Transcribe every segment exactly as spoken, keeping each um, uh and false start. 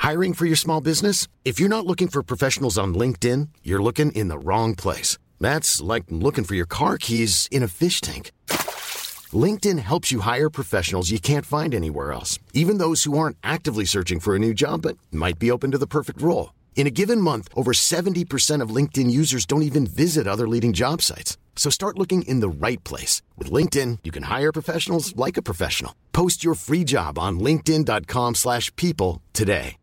Hiring for your small business? If you're not looking for professionals on LinkedIn, you're looking in the wrong place. That's like looking for your car keys in a fish tank. LinkedIn helps you hire professionals you can't find anywhere else, even those who aren't actively searching for a new job but might be open to the perfect role. In a given month, over seventy percent of LinkedIn users don't even visit other leading job sites. So start looking in the right place. With LinkedIn, you can hire professionals like a professional. Post your free job on linkedin.com slash people today.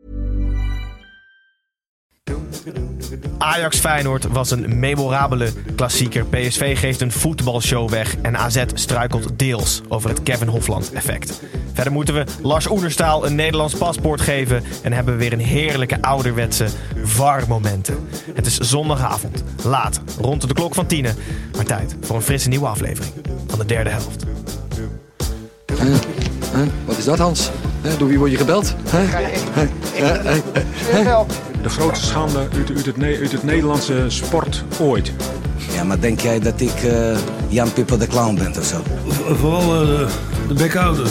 Ajax-Feyenoord was een memorabele klassieker. P S V geeft een voetbalshow weg en A Z struikelt deels over het Kevin Hofland-effect. Verder moeten we Lars Oenerstal een Nederlands paspoort geven en hebben we weer een heerlijke ouderwetse V A R-momenten. Het is zondagavond, laat, rond de klok van tienen, maar tijd voor een frisse nieuwe aflevering van de derde helft. Uh, uh, wat is dat, Hans? Uh, door wie word je gebeld? Uh, uh, uh, uh, uh. De grootste schande uit, uit, het, uit het Nederlandse sport ooit. Ja, maar denk jij dat ik uh, Jan Pippo de Clown ben of zo? Vooral uh, de bekhouder.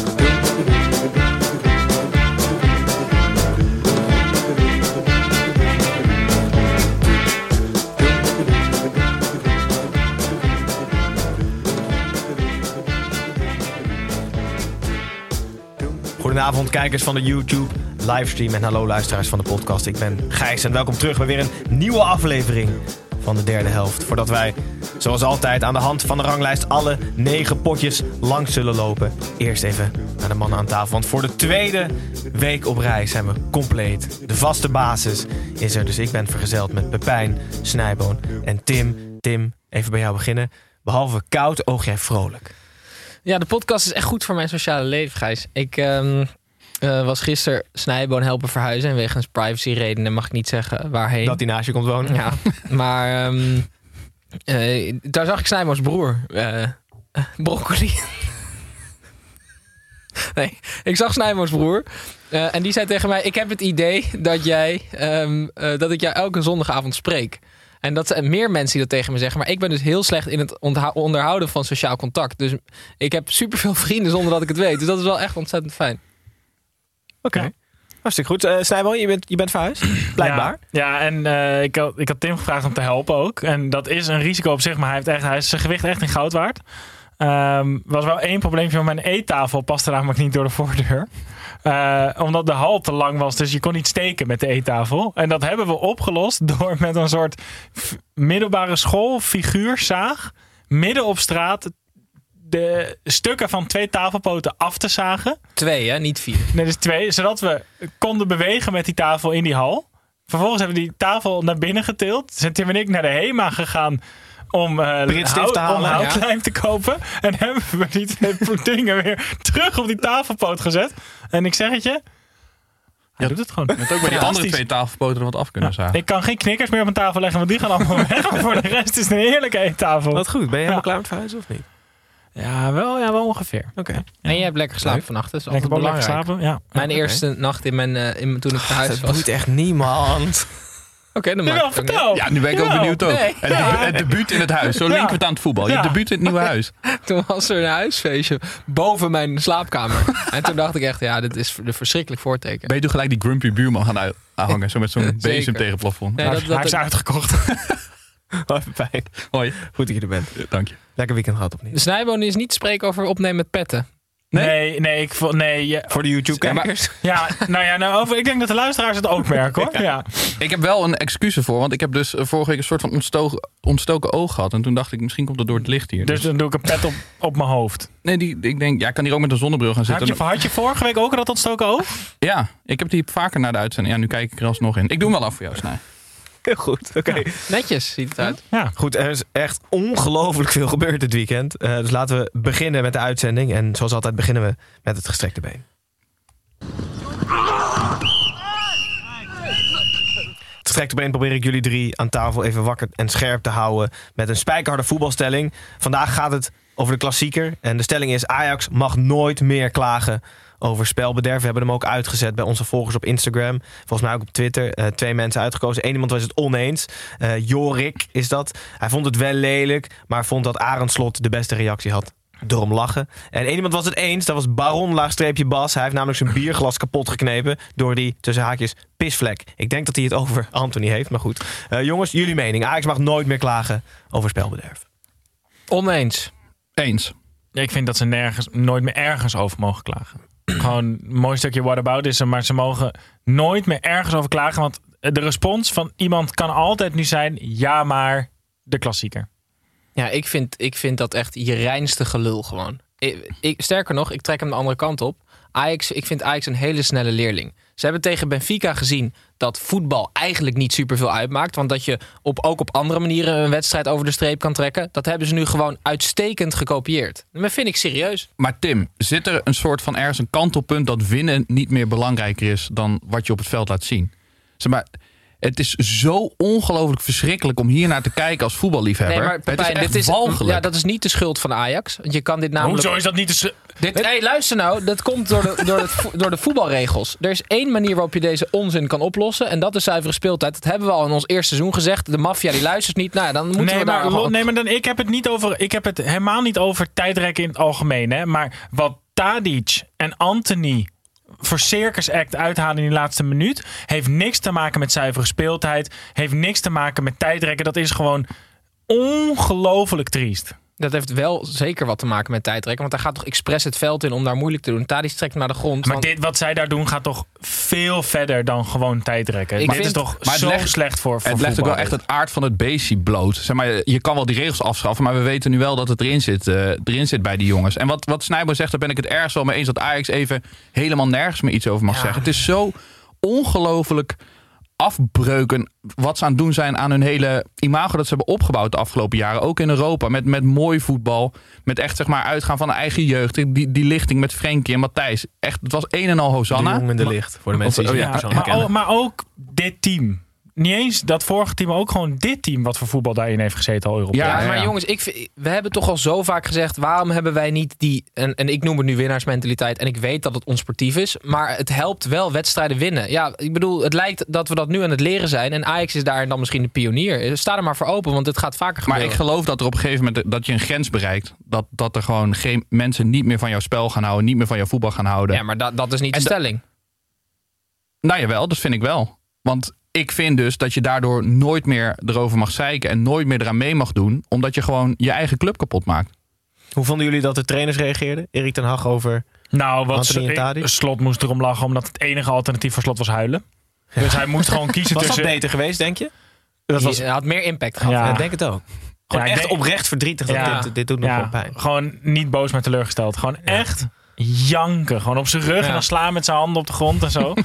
Goedenavond kijkers van de YouTube livestream en hallo luisteraars van de podcast. Ik ben Gijs en welkom terug bij weer een nieuwe aflevering van de derde helft. Voordat wij, zoals altijd, aan de hand van de ranglijst alle negen potjes langs zullen lopen. Eerst even naar de mannen aan tafel, want voor de tweede week op rij zijn we compleet. De vaste basis is er, dus ik ben vergezeld met Pepijn, Snijboon en Tim. Tim, even bij jou beginnen. Behalve koud, oog jij vrolijk. Ja, de podcast is echt goed voor mijn sociale leven, Gijs. Ik um, uh, was gisteren Snijboon helpen verhuizen. En wegens privacyredenen mag ik niet zeggen waarheen. Dat hij naast je komt wonen. Ja, maar um, uh, daar zag ik Snijboons broer. Uh, uh, broccoli. Nee, ik zag Snijboons broer. Uh, en die zei tegen mij, ik heb het idee dat jij um, uh, dat ik jou elke zondagavond spreek. En dat zijn meer mensen die dat tegen me zeggen. Maar ik ben dus heel slecht in het ontha- onderhouden van sociaal contact. Dus ik heb superveel vrienden zonder dat ik het weet. Dus dat is wel echt ontzettend fijn. Oké. Okay. Hartstikke goed. Uh, Snijboon, je bent, je bent verhuisd? Blijkbaar. Ja, ja en uh, ik, had, ik had Tim gevraagd om te helpen ook. En dat is een risico op zich. Maar hij, heeft echt, hij is zijn gewicht echt in goud waard. Um, was wel één probleempje. Mijn eettafel paste namelijk niet door de voordeur. Uh, omdat de hal te lang was. Dus je kon niet steken met de eettafel. En dat hebben we opgelost door met een soort f- middelbare school figuurzaag midden op straat de stukken van twee tafelpoten af te zagen. Twee, hè? Niet vier. Nee, dus twee. Zodat we konden bewegen met die tafel in die hal. Vervolgens hebben we die tafel naar binnen getild. Zijn Tim en ik naar de HEMA gegaan om, uh, hout, te halen, om houtlijm ja. te kopen. En hebben we die twee dingen weer terug op die tafelpoot gezet. En ik zeg het je, hij ja, doet het gewoon. Je had ook bij die andere twee tafelpoten er wat af kunnen ja, zagen. Ik kan geen knikkers meer op een tafel leggen, want die gaan allemaal weg. Maar voor de rest is het een heerlijke eettafel. Wat goed. Ben je helemaal ja. klaar met verhuizen of niet? Ja, wel, ja, wel ongeveer. Oké. Okay. Ja. En jij hebt lekker geslapen vannacht. Dat is altijd lekker belangrijk. Slapen, ja. Mijn okay. eerste nacht in mijn, uh, in, toen ik verhuisd was. Dat doet echt niemand. Oké, okay, dan Jawel, maakt het vertel. Ja, nu ben ik Jawel. ook benieuwd ook. Nee. Het, debu- het debuut in het huis. Zo Ja. linken we het aan het voetbal. Je Ja. debuut in het nieuwe huis. Toen was er een huisfeestje boven mijn slaapkamer. En toen dacht ik echt, ja, dit is een verschrikkelijk voorteken. Ben je toen gelijk die grumpy buurman gaan uit- hangen? Zo met zo'n bezem tegen het plafond. Nee, hij, dat, dat, hij is dat, uitgekocht. Hoi, fijn. Hoi. Goed dat je er bent. Dank je. Lekker weekend gehad opnieuw. de Snijboon is niet te spreken over opnemen met petten. Nee, nee, nee, ik vond, nee ja. Voor de YouTube-kijkers. Ja, nou ja, nou, over, ik denk dat de luisteraars het ook merken, hoor. Ja. Ik heb wel een excuus ervoor. Want ik heb dus vorige week een soort van ontstoken, ontstoken oog gehad. En toen dacht ik, misschien komt het door het licht hier. Dus dan doe ik een pet op, op mijn hoofd. Nee, die, ik denk, ja, ik kan hier ook met een zonnebril gaan zitten. Had je, had je vorige week ook dat ontstoken oog? Ja, ik heb die vaker naar de uitzending. Ja, nu kijk ik er alsnog in. Ik doe hem wel af voor jou, Snij. Heel goed, oké. Okay. Ja, netjes ziet het uit. Ja. Goed, er is echt ongelooflijk veel gebeurd dit weekend. Uh, dus laten we beginnen met de uitzending. En zoals altijd beginnen we met het gestrekte been. Het gestrekte been probeer ik jullie drie aan tafel even wakker en scherp te houden met een spijkerharde voetbalstelling. Vandaag gaat het over de klassieker. En de stelling is: Ajax mag nooit meer klagen over spelbederf. We hebben hem ook uitgezet bij onze volgers op Instagram. Volgens mij ook op Twitter. Uh, twee mensen uitgekozen. Eén iemand was het oneens. Uh, Jorik is dat. Hij vond het wel lelijk, maar vond dat Arend Slot de beste reactie had erom lachen. En één iemand was het eens, dat was Baron laagstreepje Bas. Hij heeft namelijk zijn bierglas kapot geknepen door die, tussen haakjes, pisvlek. Ik denk dat hij het over Anthony heeft, maar goed. Uh, jongens, jullie mening. Ajax mag nooit meer klagen over spelbederf. Oneens. Eens. Ik vind dat ze nergens, nooit meer ergens over mogen klagen. Gewoon een mooi stukje whataboutism, maar ze mogen nooit meer ergens over klagen. Want de respons van iemand kan altijd nu zijn, ja maar, de klassieker. Ja, ik vind, ik vind dat echt je reinste gelul gewoon. Ik, ik, sterker nog, ik trek hem de andere kant op. Ajax, ik vind Ajax een hele snelle leerling. Ze hebben tegen Benfica gezien dat voetbal eigenlijk niet superveel uitmaakt. Want dat je op, ook op andere manieren een wedstrijd over de streep kan trekken. Dat hebben ze nu gewoon uitstekend gekopieerd. Dat vind ik serieus. Maar Tim, zit er een soort van ergens een kantelpunt dat winnen niet meer belangrijker is dan wat je op het veld laat zien? Zeg maar, het is zo ongelooflijk verschrikkelijk om hier naar te kijken als voetballiefhebber. Nee, maar Pepijn, het is echt dit is, walgelijk. ja, dat is niet de schuld van Ajax. Want je kan dit namelijk... Hoezo is dat niet de schuld? Dit, hey, luister nou, dat komt door de, door, het, door de voetbalregels. Er is één manier waarop je deze onzin kan oplossen. En dat is zuivere speeltijd. Dat hebben we al in ons eerste seizoen gezegd. De maffia die luistert niet. Nou, dan moeten nee, we daar... maar, al... nee, maar dan, ik heb het niet over. Ik heb het helemaal niet over tijdrekken in het algemeen. Hè? Maar wat Tadic en Anthony voor Circus Act uithalen in die laatste minuut, heeft niks te maken met zuivere speeltijd. Heeft niks te maken met tijdrekken. Dat is gewoon ongelooflijk triest. Dat heeft wel zeker wat te maken met tijdrekken. Want hij gaat toch expres het veld in om daar moeilijk te doen. Tadic trekt hem naar de grond. Maar want... dit, wat zij daar doen gaat toch veel verder dan gewoon tijdrekken. Ik dit vind... is toch maar zo legt, slecht voor, voor Het legt ook voetbal. wel echt het aard van het beestje bloot. Zeg maar, je kan wel die regels afschaffen, maar we weten nu wel dat het erin zit, uh, erin zit bij die jongens. En wat, wat Snijboom zegt, daar ben ik het ergens wel mee eens, dat Ajax even helemaal nergens meer iets over mag ja. zeggen. Het is zo ongelooflijk afbreuken wat ze aan het doen zijn aan hun hele imago dat ze hebben opgebouwd de afgelopen jaren. Ook in Europa. Met, met mooi voetbal. Met echt zeg maar uitgaan van de eigen jeugd. Die, die lichting met Frenkie en Matthijs. Echt, het was een en al Hosanna. De jong in de licht. Voor de mensen die oh, ze ja. niet persoonlijk maar, kennen. ook, maar ook dit team. Niet eens dat vorige team, maar ook gewoon dit team wat voor voetbal daarin heeft gezeten al Europees. Ja, Ja, maar ja. jongens, ik, vind- we hebben toch al zo vaak gezegd, waarom hebben wij niet die, en, en ik noem het nu winnaarsmentaliteit, en ik weet dat het onsportief is, maar het helpt wel wedstrijden winnen. Ja, ik bedoel, het lijkt dat we dat nu aan het leren zijn, en Ajax is daar dan misschien de pionier. Sta er maar voor open, want het gaat vaker Maar gebeuren. ik geloof dat er op een gegeven moment dat je een grens bereikt. Dat, dat er gewoon geen mensen niet meer van jouw spel gaan houden. Niet meer van jouw voetbal gaan houden. Ja, maar dat, dat is niet de En de- stelling. Nou jawel, dat vind ik wel. Want ik vind dus dat je daardoor nooit meer erover mag zeiken. En nooit meer eraan mee mag doen. Omdat je gewoon je eigen club kapot maakt. Hoe vonden jullie dat de trainers reageerden? Erik ten Hag over... Nou, wat Anthony en Tadic? Slot moest erom lachen omdat het enige alternatief voor Slot was huilen. Dus hij moest gewoon kiezen Was dat tussen... beter geweest, denk je? Dat was... Hij had meer impact gehad. Ja. Ja, ik denk het ook. Gewoon Ja, ik echt denk- oprecht verdrietig. Dat Ja. dit, dit doet nog Ja, wel pijn. gewoon niet boos, maar teleurgesteld. Gewoon echt janken. Gewoon op zijn rug Ja. en dan slaan met zijn handen op de grond en zo.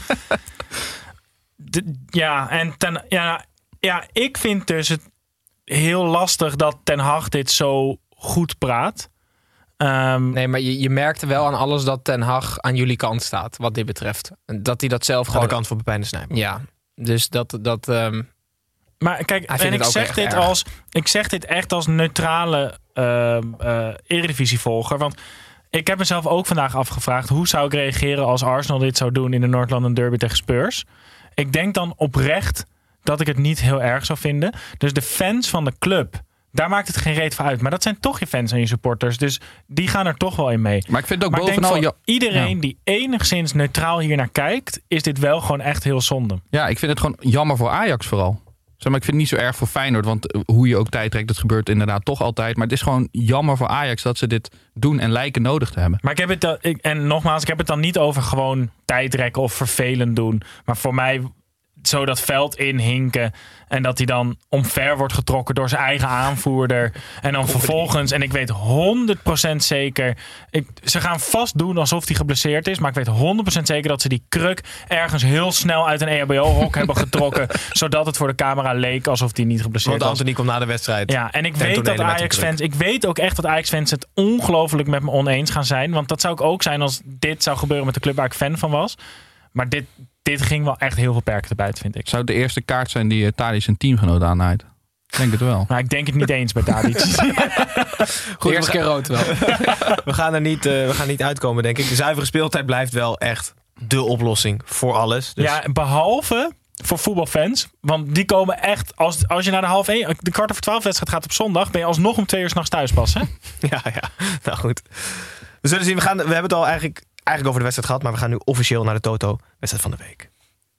De- ja, en ten, ja, ja, ik vind dus het heel lastig dat Ten Hag dit zo goed praat. Ehm, Nee, maar je, je merkte wel aan alles dat Ten Hag aan jullie kant staat, wat dit betreft. En dat hij dat zelf Aan de gewoon... kant van Pepijn de Snijboom. Ja, dus dat... dat ehm, Maar kijk, Hij vindt en het ik ook zeg, echt dit erg. als, ik zeg dit echt als neutrale uh, uh, Eredivisie-volger. Want ik heb mezelf ook vandaag afgevraagd, hoe zou ik reageren als Arsenal dit zou doen in de North London Derby tegen Spurs? Ik denk dan oprecht dat ik het niet heel erg zou vinden. Dus de fans van de club, daar maakt het geen reet van uit. Maar dat zijn toch je fans en je supporters. Dus die gaan er toch wel in mee. Maar ik vind het ook Maar ik denk bovenal... voor Ja, iedereen ja. die enigszins neutraal hier naar kijkt, is dit wel gewoon echt heel zonde. ja, ik vind het gewoon jammer voor Ajax vooral. Zeg maar, ik vind het niet zo erg voor Feyenoord. Want hoe je ook tijd trekt, dat gebeurt inderdaad toch altijd. Maar het is gewoon jammer voor Ajax dat ze dit doen en lijken nodig te hebben. Maar ik heb het dan, ik, en nogmaals, ik heb het dan niet over gewoon tijdrekken of vervelend doen. Maar voor mij zo dat veld inhinken en dat hij dan omver wordt getrokken door zijn eigen aanvoerder. En dan vervolgens, en ik weet honderd procent zeker, ik, ze gaan vast doen alsof hij geblesseerd is, maar ik weet honderd procent zeker dat ze die kruk ergens heel snel uit een E H B O-hok hebben getrokken, zodat het voor de camera leek alsof hij niet geblesseerd Want was. Anthony komt na de wedstrijd. Ja, en ik ten weet dat tonele met een Ajax-fans, ik weet ook echt dat Ajax-fans het ongelooflijk met me oneens gaan zijn. Want dat zou ik ook zijn als dit zou gebeuren met de club waar ik fan van was. Maar dit, dit ging wel echt heel veel perken erbij, vind ik. Zou het de eerste kaart zijn die uh, Tadic zijn teamgenoot aanhaalt? Ik denk het wel. Maar ik denk het niet eens bij Tadic. Goed, eerste keer rood wel. We gaan er niet, uh, we gaan niet uitkomen, denk ik. De zuivere speeltijd blijft wel echt de oplossing voor alles. Dus... Ja, behalve voor voetbalfans. Want die komen echt, als, als je naar de half één, de kwart over twaalf wedstrijd gaat op zondag, ben je alsnog om twee uur 's nachts thuis pas, hè? Ja, ja. Nou goed. We zullen zien. We, gaan, we hebben het al eigenlijk, eigenlijk over de wedstrijd gehad, maar we gaan nu officieel naar de Toto wedstrijd van de week.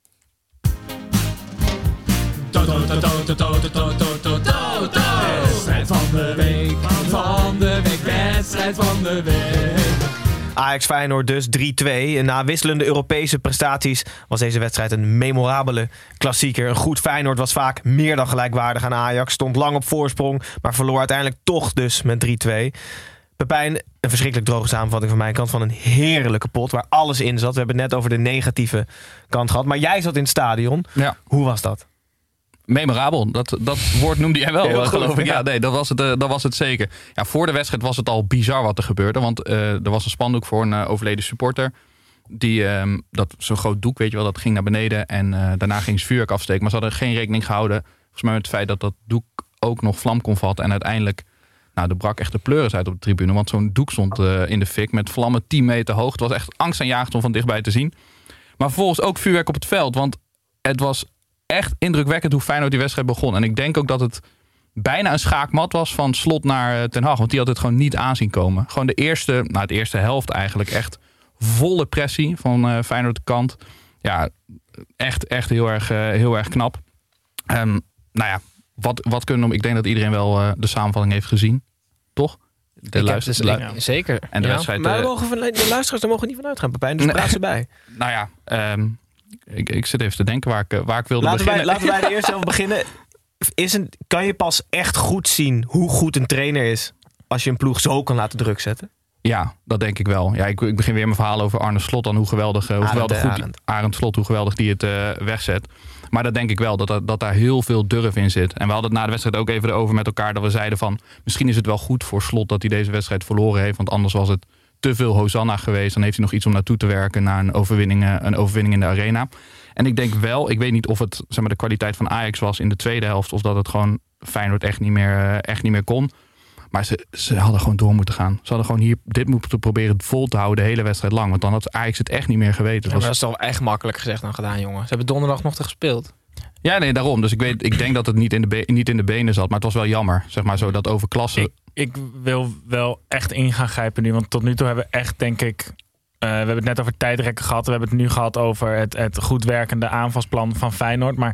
Toto, Toto, Toto, Toto, Toto, Toto. Wedstrijd van de week, van de week, wedstrijd van de week. Ajax Feyenoord dus drie twee. Na wisselende Europese prestaties was deze wedstrijd een memorabele klassieker. Een goed Feyenoord was vaak meer dan gelijkwaardig aan Ajax. Stond lang op voorsprong, maar verloor uiteindelijk toch dus met drie twee. Pepijn, een verschrikkelijk droge samenvatting van mijn kant van een heerlijke pot waar alles in zat. We hebben het net over de negatieve kant gehad. Maar jij zat in het stadion. Ja. Hoe was dat? Memorabel, dat, dat woord noemde jij wel, Heel geloof goed, ik. ja. Ja, nee, dat was het, uh, dat was het zeker. Ja, voor de wedstrijd was het al bizar wat er gebeurde. Want uh, er was een spandoek voor een uh, overleden supporter. Die, um, dat zo'n groot doek, weet je wel, dat ging naar beneden. En uh, daarna ging ze vuurwerk afsteken. Maar ze hadden geen rekening gehouden. Volgens mij met het feit dat dat doek ook nog vlam kon vatten. En uiteindelijk, nou, er brak echt de pleuris uit op de tribune. Want zo'n doek stond uh, in de fik met vlammen tien meter hoog. Het was echt angstaanjagend om van dichtbij te zien. Maar vervolgens ook vuurwerk op het veld. Want het was echt indrukwekkend hoe Feyenoord die wedstrijd begon. En ik denk ook dat het bijna een schaakmat was van Slot naar Ten Hag. Want die had het gewoon niet aanzien komen. Gewoon de eerste, nou de eerste helft eigenlijk echt volle pressie van uh, Feyenoord de kant. Ja, echt, echt heel erg, uh, heel erg knap. Um, nou ja, wat, wat kunnen we... Ik denk dat iedereen wel uh, de samenvatting heeft gezien. Toch? De ik luister, heb dus, lu- ik, zeker. En de ja. wedstrijd... Maar uh, we mogen van, de luisteraars daar mogen niet van uitgaan, Pepijn. Dus Nee. praat ze bij. Nou ja, um, ik, ik zit even te denken waar ik, waar ik wilde Laten wij, beginnen. laten wij er eerst even beginnen. Is een, kan je pas echt goed zien hoe goed een trainer is als je een ploeg zo kan laten druk zetten? Ja, dat denk ik wel. Ja, ik, ik begin weer mijn verhaal over Arne Slot. Dan hoe geweldig, hoe Arend, geweldig goed Arend. Arend Slot, hoe geweldig die het uh, wegzet. Maar dat denk ik wel, dat, dat, dat daar heel veel durf in zit. En we hadden het na de wedstrijd ook even erover met elkaar. Dat we zeiden van, misschien is het wel goed voor Slot dat hij deze wedstrijd verloren heeft. Want anders was het te veel Hosanna geweest. Dan heeft hij nog iets om naartoe te werken naar een overwinning, uh, een overwinning in de arena. En ik denk wel, ik weet niet of het zeg maar, de kwaliteit van Ajax was in de tweede helft. Of dat het gewoon Feyenoord echt niet meer, uh, echt niet meer kon. Maar ze, ze hadden gewoon door moeten gaan. Ze hadden gewoon hier dit moeten proberen vol te houden de hele wedstrijd lang. Want dan had Ajax het echt niet meer geweten. Ja, maar dat is toch echt makkelijk gezegd dan gedaan, jongen. Ze hebben donderdag nog te gespeeld. Ja, nee, daarom. Dus ik, weet, ik denk dat het niet in, de be- niet in de benen zat. Maar het was wel jammer, zeg maar, zo dat overklassen. Ik, ik wil wel echt in gaan grijpen nu. Want tot nu toe hebben we echt, denk ik... Uh, we hebben het net over tijdrekken gehad. We hebben het nu gehad over het, het goed werkende aanvalsplan van Feyenoord. Maar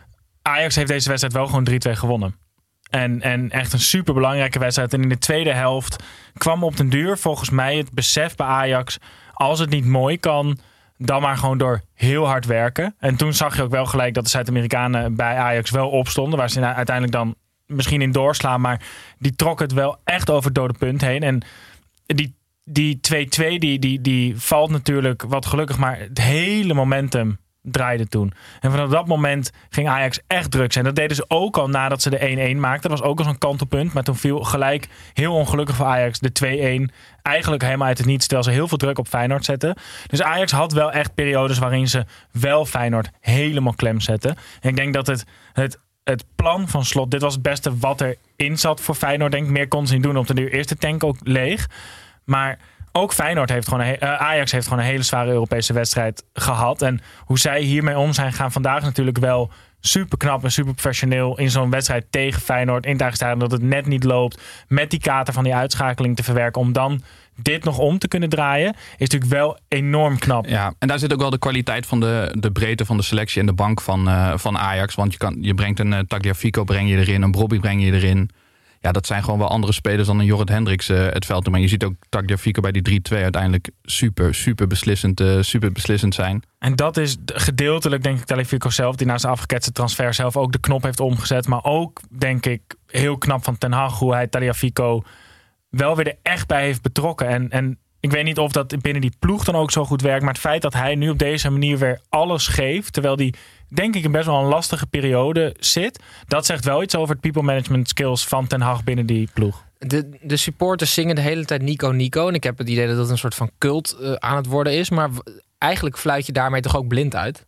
Ajax heeft deze wedstrijd wel gewoon drie twee gewonnen. En, en echt een superbelangrijke wedstrijd. En in de tweede helft kwam op den duur volgens mij het besef bij Ajax... als het niet mooi kan, dan maar gewoon door heel hard werken. En toen zag je ook wel gelijk dat de Zuid-Amerikanen bij Ajax wel opstonden. Waar ze uiteindelijk dan misschien in doorslaan. Maar die trok het wel echt over het dode punt heen. En die, die twee twee die, die, die valt natuurlijk wat gelukkig. Maar het hele momentum draaide toen. En vanaf dat moment ging Ajax echt druk zijn. Dat deden ze ook al nadat ze de één één maakten. Dat was ook al zo'n kantelpunt. Maar toen viel gelijk heel ongelukkig voor Ajax de twee één. Eigenlijk helemaal uit het niets, terwijl ze heel veel druk op Feyenoord zetten. Dus Ajax had wel echt periodes waarin ze wel Feyenoord helemaal klem zetten. En ik denk dat het, het, het plan van Slot, dit was het beste wat erin zat voor Feyenoord. Denk ik, meer kon ze niet doen. Op de duur eerste tank ook leeg. Maar ook Feyenoord heeft gewoon een, uh, Ajax heeft gewoon een hele zware Europese wedstrijd gehad. En hoe zij hiermee om zijn gaan vandaag natuurlijk wel super knap en super professioneel in zo'n wedstrijd tegen Feyenoord. In het eigen stadion dat het net niet loopt. Met die kater van die uitschakeling te verwerken. Om dan dit nog om te kunnen draaien. Is natuurlijk wel enorm knap. Ja, en daar zit ook wel de kwaliteit van de, de breedte van de selectie en de bank van, uh, van Ajax. Want je, kan, je brengt een uh, Tagliafico breng je erin. Een Brobby breng je erin. Ja, dat zijn gewoon wel andere spelers dan een Jorrit Hendricks uh, het veld. Maar je ziet ook Tagliafico bij die drie twee uiteindelijk super, super beslissend, uh, super beslissend zijn. En dat is gedeeltelijk, denk ik, Tagliafico zelf, die na zijn afgeketste transfer zelf ook de knop heeft omgezet. Maar ook, denk ik, heel knap van Ten Hag, hoe hij Tagliafico wel weer er echt bij heeft betrokken. En, en ik weet niet of dat binnen die ploeg dan ook zo goed werkt. Maar het feit dat hij nu op deze manier weer alles geeft, terwijl die, denk ik, in best wel een lastige periode zit. Dat zegt wel iets over het people management skills van Ten Hag binnen die ploeg. De, de supporters zingen de hele tijd Nico Nico. En ik heb het idee dat dat een soort van cult uh, aan het worden is. Maar w- eigenlijk fluit je daarmee toch ook blind uit?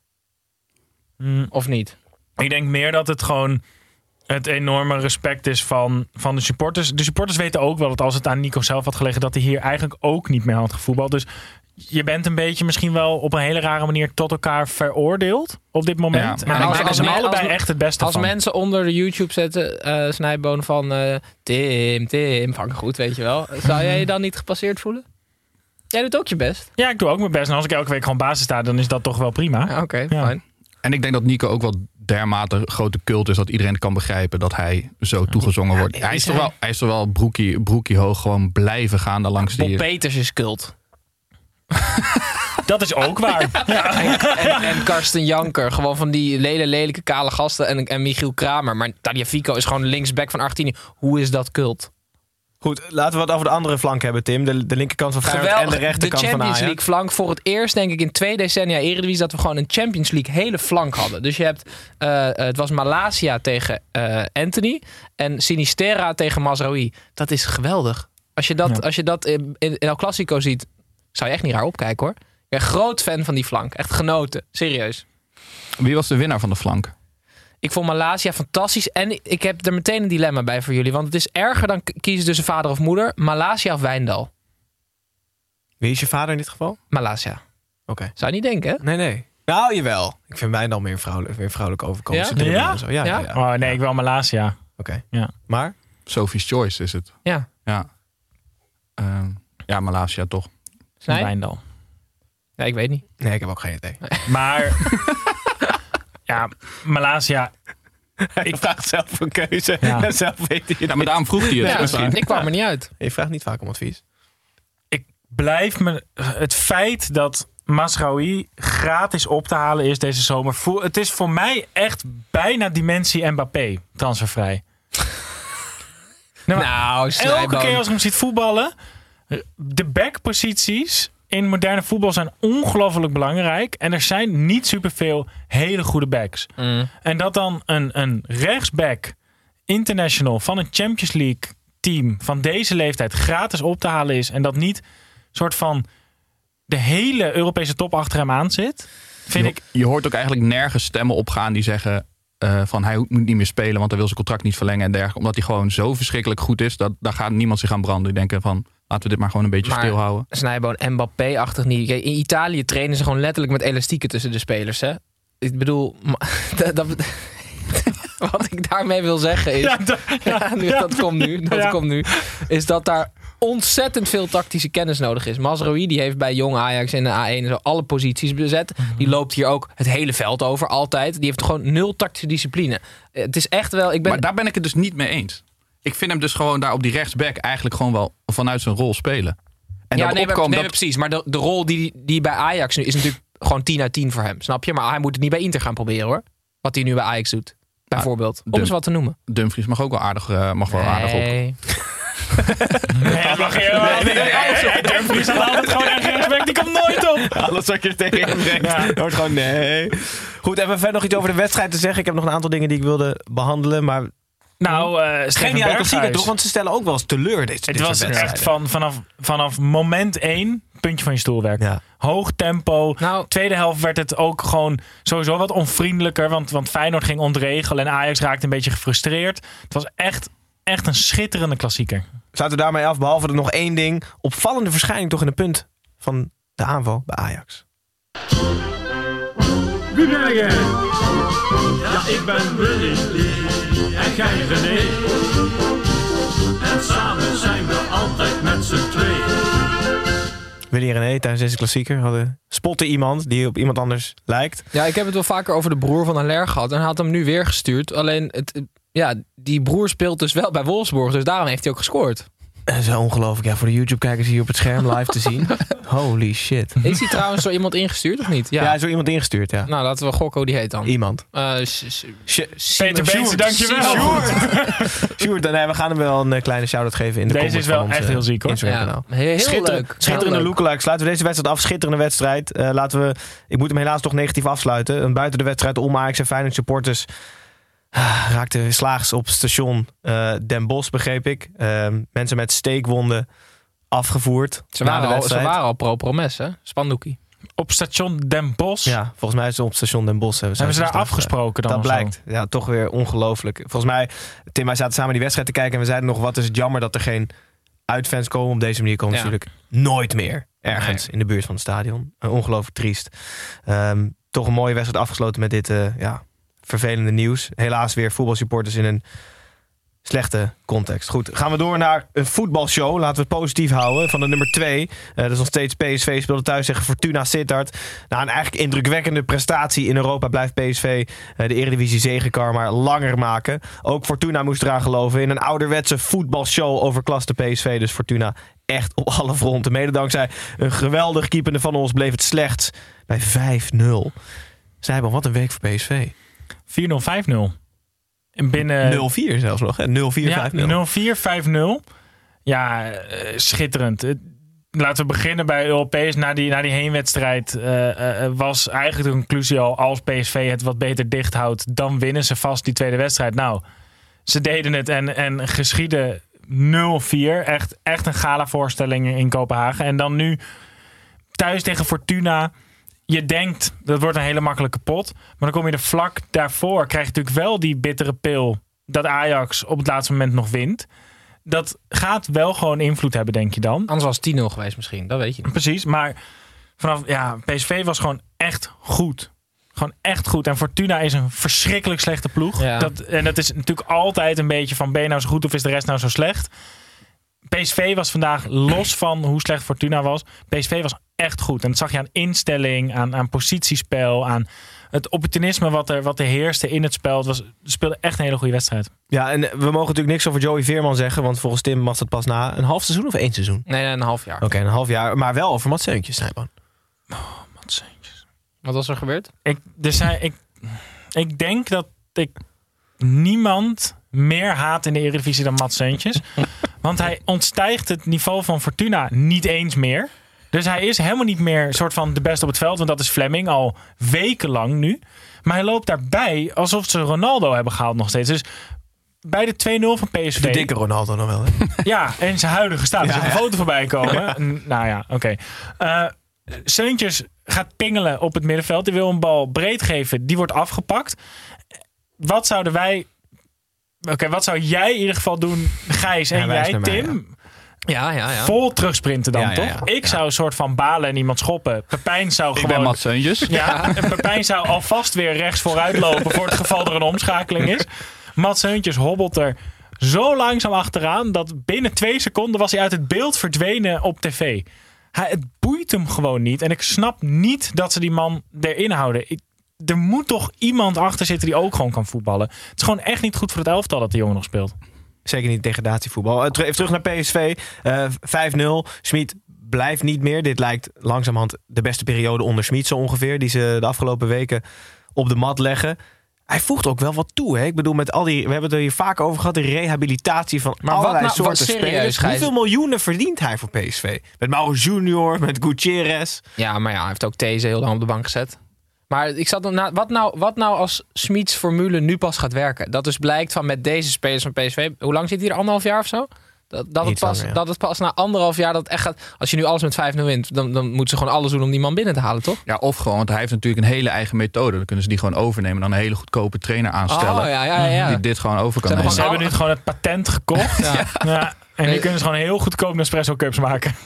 Mm. Of niet? Ik denk meer dat het gewoon het enorme respect is van, van de supporters. De supporters weten ook wel dat als het aan Nico zelf had gelegen, dat hij hier eigenlijk ook niet meer had gevoetbald. Dus je bent een beetje misschien wel op een hele rare manier tot elkaar veroordeeld op dit moment. Ja. En als- als, als, als- als allebei als- echt het beste Als van. mensen onder de YouTube zetten, uh, Snijboon van uh, Tim, Tim, vang goed, weet je wel. Zou jij je dan niet gepasseerd voelen? Jij doet ook je best. Ja, ik doe ook mijn best. En als ik elke week gewoon basis sta, dan is dat toch wel prima. Oké, okay, Ja. fijn. En ik denk dat Nico ook wel dermate grote cult is dat iedereen kan begrijpen dat hij zo toegezongen wordt. Hij is toch wel, hij is toch wel broekie, broekie hoog gewoon blijven gaan daar langs Bob die... Peters is cult. Dat is ook waar. Ja. En, en Karsten Janker. Gewoon van die lele, lelijke kale gasten. En, en Michiel Kramer. Maar Tagliafico is gewoon linksback van Argentinië. Hoe is dat cult? Goed, laten we het over de andere flank hebben, Tim. De, de linkerkant van Feyenoord en de De rechterkant van Champions Ajax. League flank. Voor het eerst, denk ik, in twee decennia Eredivisie... dat we gewoon een Champions League hele flank hadden. Dus je hebt... Uh, het was Malasia tegen uh, Anthony. En Sinisterra tegen Mazraoui. Dat is geweldig. Als je dat, Ja. als je dat in, in El Clasico ziet... zou je echt niet raar opkijken, hoor. Ik ben groot fan van die flank. Echt genoten. Serieus. Wie was de winnaar van de flank? Ik vond Malasia fantastisch. En ik heb er meteen een dilemma bij voor jullie. Want het is erger dan k- kiezen tussen vader of moeder. Malasia of Wijndal? Wie is je vader in dit geval? Malasia. Oké. Okay. Zou je niet denken, hè? Nee, nee. Nou, jawel. Ik vind mij dan meer vrouwelijk, meer vrouwelijk overkomen. Ja? Ja? En zo. Ja, ja? Ja? ja. Oh nee, ik wil Malasia. Oké. Okay. Ja. Maar? Sophie's Choice is het. Ja. Ja. Uh, ja, Malasia toch. Snij? Wijndal. Ja, ik weet niet. Nee, ik heb ook geen idee. Maar... ja, Malasia... Ik vraag zelf een keuze. Ja. En zelf weet je Ja, maar daarom vroeg hij het Ja, misschien. ik kwam er niet uit. Je vraagt niet vaak om advies. Ik blijf me... Het feit dat Mazraoui gratis op te halen is deze zomer... Voel, het is voor mij echt bijna dimensie Mbappé. Transfervrij. Nou, Nou, elke Snijboon. keer als ik hem ziet voetballen... De backposities in moderne voetbal zijn ongelooflijk belangrijk. En er zijn niet superveel hele goede backs. Mm. En dat dan een, een rechtsback international van een Champions League team van deze leeftijd gratis op te halen is. En dat niet soort van de hele Europese top achter hem aan zit. Vind je, ik... je hoort ook eigenlijk nergens stemmen opgaan die zeggen... Uh, van hij moet niet meer spelen, want hij wil zijn contract niet verlengen en dergelijke. Omdat hij gewoon zo verschrikkelijk goed is, dat daar gaat niemand zich aan branden. Die denken van, laten we dit maar gewoon een beetje Maar Nou, stilhouden. Snijboon, Mbappé-achtig niet. Kijk, in Italië trainen ze gewoon letterlijk met elastieken tussen de spelers, hè? Ik bedoel, ma- dat, dat, wat ik daarmee wil zeggen is... Ja, da- ja, ja, nu, ja. dat komt nu, dat Ja. komt nu. Is dat daar ontzettend veel tactische kennis nodig is. Mazraoui die heeft bij Jong Ajax in de A één en zo alle posities bezet. Die loopt hier ook het hele veld over, altijd. Die heeft gewoon nul tactische discipline. Het is echt wel... Ik ben... Maar daar ben ik het dus niet mee eens. Ik vind hem dus gewoon daar op die rechtsback eigenlijk gewoon wel vanuit zijn rol spelen. En ja, dat nee, maar, opkomen, nee, dat... precies. Maar de, de rol die, die bij Ajax nu is natuurlijk gewoon tien uit tien voor hem. Snap je? Maar hij moet het niet bij Inter gaan proberen, hoor. Wat hij nu bij Ajax doet. Bijvoorbeeld. Om Dum- eens wat te noemen. Dumfries mag ook wel aardig, uh, mag wel aardig op. Nee. Nee, dat mag je nee, nee, nee, Dumfries staat altijd gewoon echt rechtsback. Die komt nooit op. Alles wat je er tegenin brengt. Ja. Hoort gewoon nee. Goed, hebben we verder nog iets over de wedstrijd te zeggen? Ik heb nog een aantal dingen die ik wilde behandelen, maar... Nou, uh, Geen Steven ideale klassieker, Berghuis. toch? Want ze stellen ook wel eens teleur, dit, Het dit was soort echt wedstrijden. van, vanaf, vanaf moment één puntje van je stoel werk. Ja. Hoog tempo. Nou, Tweede helft werd het ook gewoon sowieso wat onvriendelijker. Want, want Feyenoord ging ontregelen en Ajax raakte een beetje gefrustreerd. Het was echt, echt een schitterende klassieker. Sluiten we daarmee af, behalve er nog één ding. Opvallende verschijning toch in de punt van de aanval bij Ajax. Wie ben jij? Ja, ik ben Willy en jij René. En samen zijn we altijd met z'n tweeën. Willy en René tijdens deze klassieker hadden spotten iemand die op iemand anders lijkt. ja, ik heb het wel vaker over de broer van Haller gehad. En hij had hem nu weer gestuurd. Alleen, het, ja, die broer speelt dus wel bij Wolfsburg. Dus daarom heeft hij ook gescoord. Dat is wel ongelooflijk. Ja, voor de YouTube-kijkers hier op het scherm live te zien. Holy shit. Is hij trouwens door iemand ingestuurd of niet? Ja, Ja. hij is door iemand ingestuurd, ja. Nou, laten we gokken hoe die heet dan. Iemand. Uh, s- s- Sh- Simon- Peter Beekse, dankjewel. Sjoerd. Sjoerd, nee, we gaan hem wel een uh, kleine shout-out geven in de Deze comments is wel van ons, echt uh, heel ziek, hoor. Instagram-kanaal. Ja, heel, heel Schitter- leuk. Schitterende Heel leuk. lookalike. Sluiten we deze wedstrijd af. Schitterende wedstrijd. Uh, laten we, ik moet hem helaas toch negatief afsluiten. En buiten de wedstrijd om Ajax en Feyenoord supporters uh, raakten slaags op station uh, Den Bosch, begreep ik. Uh, mensen met steekwonden afgevoerd. Ze na waren, de al, ze wedstrijd. waren al pro-promes, hè? Spandoekie. Op station Den Bosch Ja, volgens mij is het op station Den Bosch. Hebben, hebben ze daar straf, uh, afgesproken dan Dat of zo? blijkt. Ja, toch weer ongelooflijk. Volgens mij, Tim, wij zaten samen die wedstrijd te kijken en we zeiden nog, wat is het jammer dat er geen uitfans komen. Op deze manier komen Ja. ze natuurlijk nooit meer ergens Nee. in de buurt van het stadion. Uh, ongelooflijk triest. Um, toch een mooie wedstrijd afgesloten met dit uh, ja, vervelende nieuws. Helaas weer voetbalsupporters in een slechte context. Goed, gaan we door naar een voetbalshow. Laten we het positief houden. Van de nummer twee. Uh, dat is nog steeds P S V. Speelde thuis tegen Fortuna Sittard. Na een eigenlijk indrukwekkende prestatie in Europa blijft P S V uh, de Eredivisie zegekar maar langer maken. Ook Fortuna moest eraan geloven. In een ouderwetse voetbalshow overklaste P S V. Dus Fortuna echt op alle fronten. Mede dankzij een geweldig keepende van ons bleef het slechts bij vijf nul. Snijboom, wat een week voor P S V. vier nul, vijf nul. En binnen... nul vier zelfs nog. hè? nul vier, vijf nul. Ja, nul vier, vijf nul. Ja, uh, schitterend. Uh, laten we beginnen bij Europees. Na die, na die heenwedstrijd uh, uh, was eigenlijk de conclusie al... als P S V het wat beter dicht houdt... dan winnen ze vast die tweede wedstrijd. Nou, ze deden het en, en geschiedde nul vier. Echt, echt een gala-voorstelling in Kopenhagen. En dan nu thuis tegen Fortuna... Je denkt, dat wordt een hele makkelijke pot. Maar dan kom je er vlak daarvoor. Krijg je natuurlijk wel die bittere pil. Dat Ajax op het laatste moment nog wint. Dat gaat wel gewoon invloed hebben, denk je dan. Anders was het tien nul geweest misschien. Dat weet je niet. Precies, maar vanaf, ja, P S V was gewoon echt goed. Gewoon echt goed. En Fortuna is een verschrikkelijk slechte ploeg. Ja. Dat, en dat is natuurlijk altijd een beetje van... ben je nou zo goed of is de rest nou zo slecht? P S V was vandaag, los van hoe slecht Fortuna was... P S V was echt goed. En dat zag je aan instelling, aan, aan positiespel... aan het opportunisme wat er, wat er heerste in het spel. Het was, het speelde echt een hele goede wedstrijd. Ja, en we mogen natuurlijk niks over Joey Veerman zeggen... want volgens Tim mag dat pas na een half seizoen of één seizoen? Nee, nee, een half jaar. Oké, okay, een half jaar. Maar wel over Mats Seuntjes, Snijboom. Oh, Mats Seuntjes. Wat was er gebeurd? Ik, er zijn, ik, ik denk dat ik niemand meer haat in de Eredivisie dan Mats Seuntjes. Want hij ontstijgt het niveau van Fortuna niet eens meer. Dus hij is helemaal niet meer soort van de beste op het veld. Want dat is Flemming al wekenlang nu. Maar hij loopt daarbij alsof ze Ronaldo hebben gehaald nog steeds. Dus bij de twee nul van P S V... De dikke Ronaldo nog wel, hè? Ja, en zijn huidige staat. Er Ja, is een ja. foto voorbij komen. Ja. Nou ja, oké. Okay. Uh, Seuntjes gaat pingelen op het middenveld. Die wil een bal breed geven. Die wordt afgepakt. Wat zouden wij... Oké, okay, wat zou jij in ieder geval doen, Gijs en Ja, wijs jij, naar mij, Tim? Ja, ja, ja. Vol terugsprinten dan, Ja, ja, toch? ja. Ik Ja. zou een soort van balen en iemand schoppen. Pepijn zou Ik gewoon... ben Mats Seuntjes. Ja, en Pepijn zou alvast weer rechts vooruit lopen... voor het geval er een omschakeling is. Mats Seuntjes hobbelt er zo langzaam achteraan... dat binnen twee seconden was hij uit het beeld verdwenen op tv. Hij, het boeit hem gewoon niet. En ik snap niet dat ze die man erin houden. Ik, er moet toch iemand achter zitten die ook gewoon kan voetballen. Het is gewoon echt niet goed voor het elftal dat de jongen nog speelt. Zeker niet degradatievoetbal. Uh, ter- even terug naar P S V. Uh, vijf nul. Schmid blijft niet meer. Dit lijkt langzamerhand de beste periode onder Schmid zo ongeveer. Die ze de afgelopen weken op de mat leggen. Hij voegt ook wel wat toe. Hè? Ik bedoel, met al die, we hebben het er hier vaak over gehad. De rehabilitatie van Maar wat allerlei nou- wat soorten serieus, spelers. Gijs? Hoeveel miljoenen verdient hij voor P S V? Met Mauro Junior, met Gutierrez. Ja, maar ja, hij heeft ook These heel lang op de bank gezet. Maar ik zat na, wat, nou, wat nou als Schmids formule nu pas gaat werken? Dat dus blijkt van met deze spelers van P S V... Hoe lang zit hij er? Anderhalf jaar of zo? Dat, dat, het Iets pas, langer, ja. dat het pas na anderhalf jaar dat het echt gaat... Als je nu alles met vijf nul wint, dan, dan moeten ze gewoon alles doen om die man binnen te halen, toch? Ja, of gewoon, want hij heeft natuurlijk een hele eigen methode. Dan kunnen ze die gewoon overnemen en dan een hele goedkope trainer aanstellen. Oh, ja, ja, ja. Die dit gewoon over kan Ze hebben nemen. Ze hebben nu gewoon het patent gekocht. Ja. Ja. En nu Nee. kunnen ze gewoon heel goedkoop Nespresso cups maken.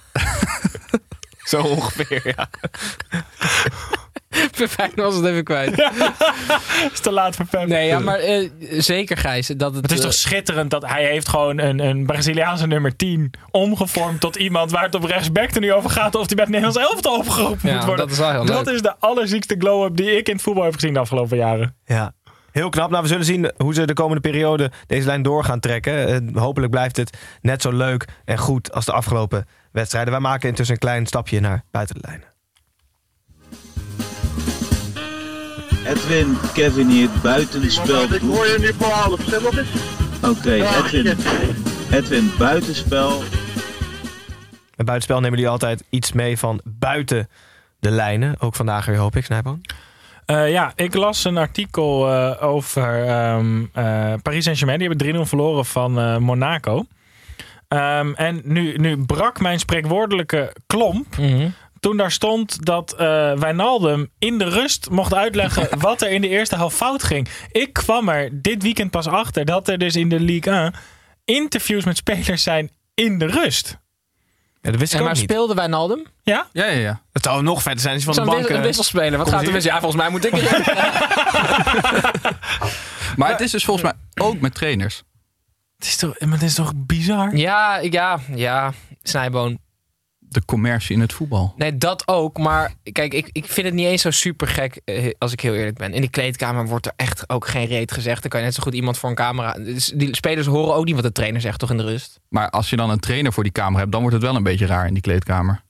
Zo ongeveer, ja. Perfect, was het even kwijt. is te laat voor Pep. Nee, ja, maar uh, zeker Gijs. Dat het, Het is uh, toch schitterend dat hij heeft gewoon een, een Braziliaanse nummer tien omgevormd tot iemand waar het op rechtsback er nu over gaat of die bij het Nederlands elftal opgeroepen Ja, moet worden. dat is wel heel Dat leuk. is de allerziekste glow-up die ik in het voetbal heb gezien de afgelopen jaren. Ja. Heel knap. Nou, we zullen zien hoe ze de komende periode deze lijn door gaan trekken. Uh, hopelijk blijft het net zo leuk en goed als de afgelopen wedstrijden. Wij maken intussen een klein stapje naar buiten de lijnen. Edwin, Kevin hier, buitenspel. Ik hoor je nu voor half, zeg wat is? Oké, Edwin. Edwin, buitenspel. Met buitenspel nemen jullie altijd iets mee van buiten de lijnen. Ook vandaag weer, hoop ik, Snijboom. Uh, ja, ik las een artikel uh, over um, uh, Paris Saint-Germain. Die hebben drie nul verloren van uh, Monaco. Um, en nu, nu brak mijn spreekwoordelijke klomp. Mm-hmm. Toen daar stond dat uh, Wijnaldum in de rust mocht uitleggen wat er in de eerste helft fout ging. Ik kwam er dit weekend pas achter dat er dus in de Ligue één interviews met spelers zijn in de rust. Ja, dat wist ik En ook maar niet. speelde Wijnaldum? Ja? Ja, ja, ja. Het zou nog verder zijn als je van Zo'n de bank... wis- eh, wisselspeler. Wat komt gaat er hier. mis? Ja, volgens mij moet ik erin. Maar het is dus volgens mij ook met trainers. Het is toch, maar het is toch bizar? Ja, ja, ja. Snijboon. De commercie in het voetbal. Nee, dat ook. Maar kijk, ik, ik vind het niet eens zo super gek, eh, als ik heel eerlijk ben. In die kleedkamer wordt er echt ook geen reet gezegd. Dan kan je net zo goed iemand voor een camera... Dus die spelers horen ook niet wat de trainer zegt, toch in de rust? Maar als je dan een trainer voor die kamer hebt, dan wordt het wel een beetje raar in die kleedkamer.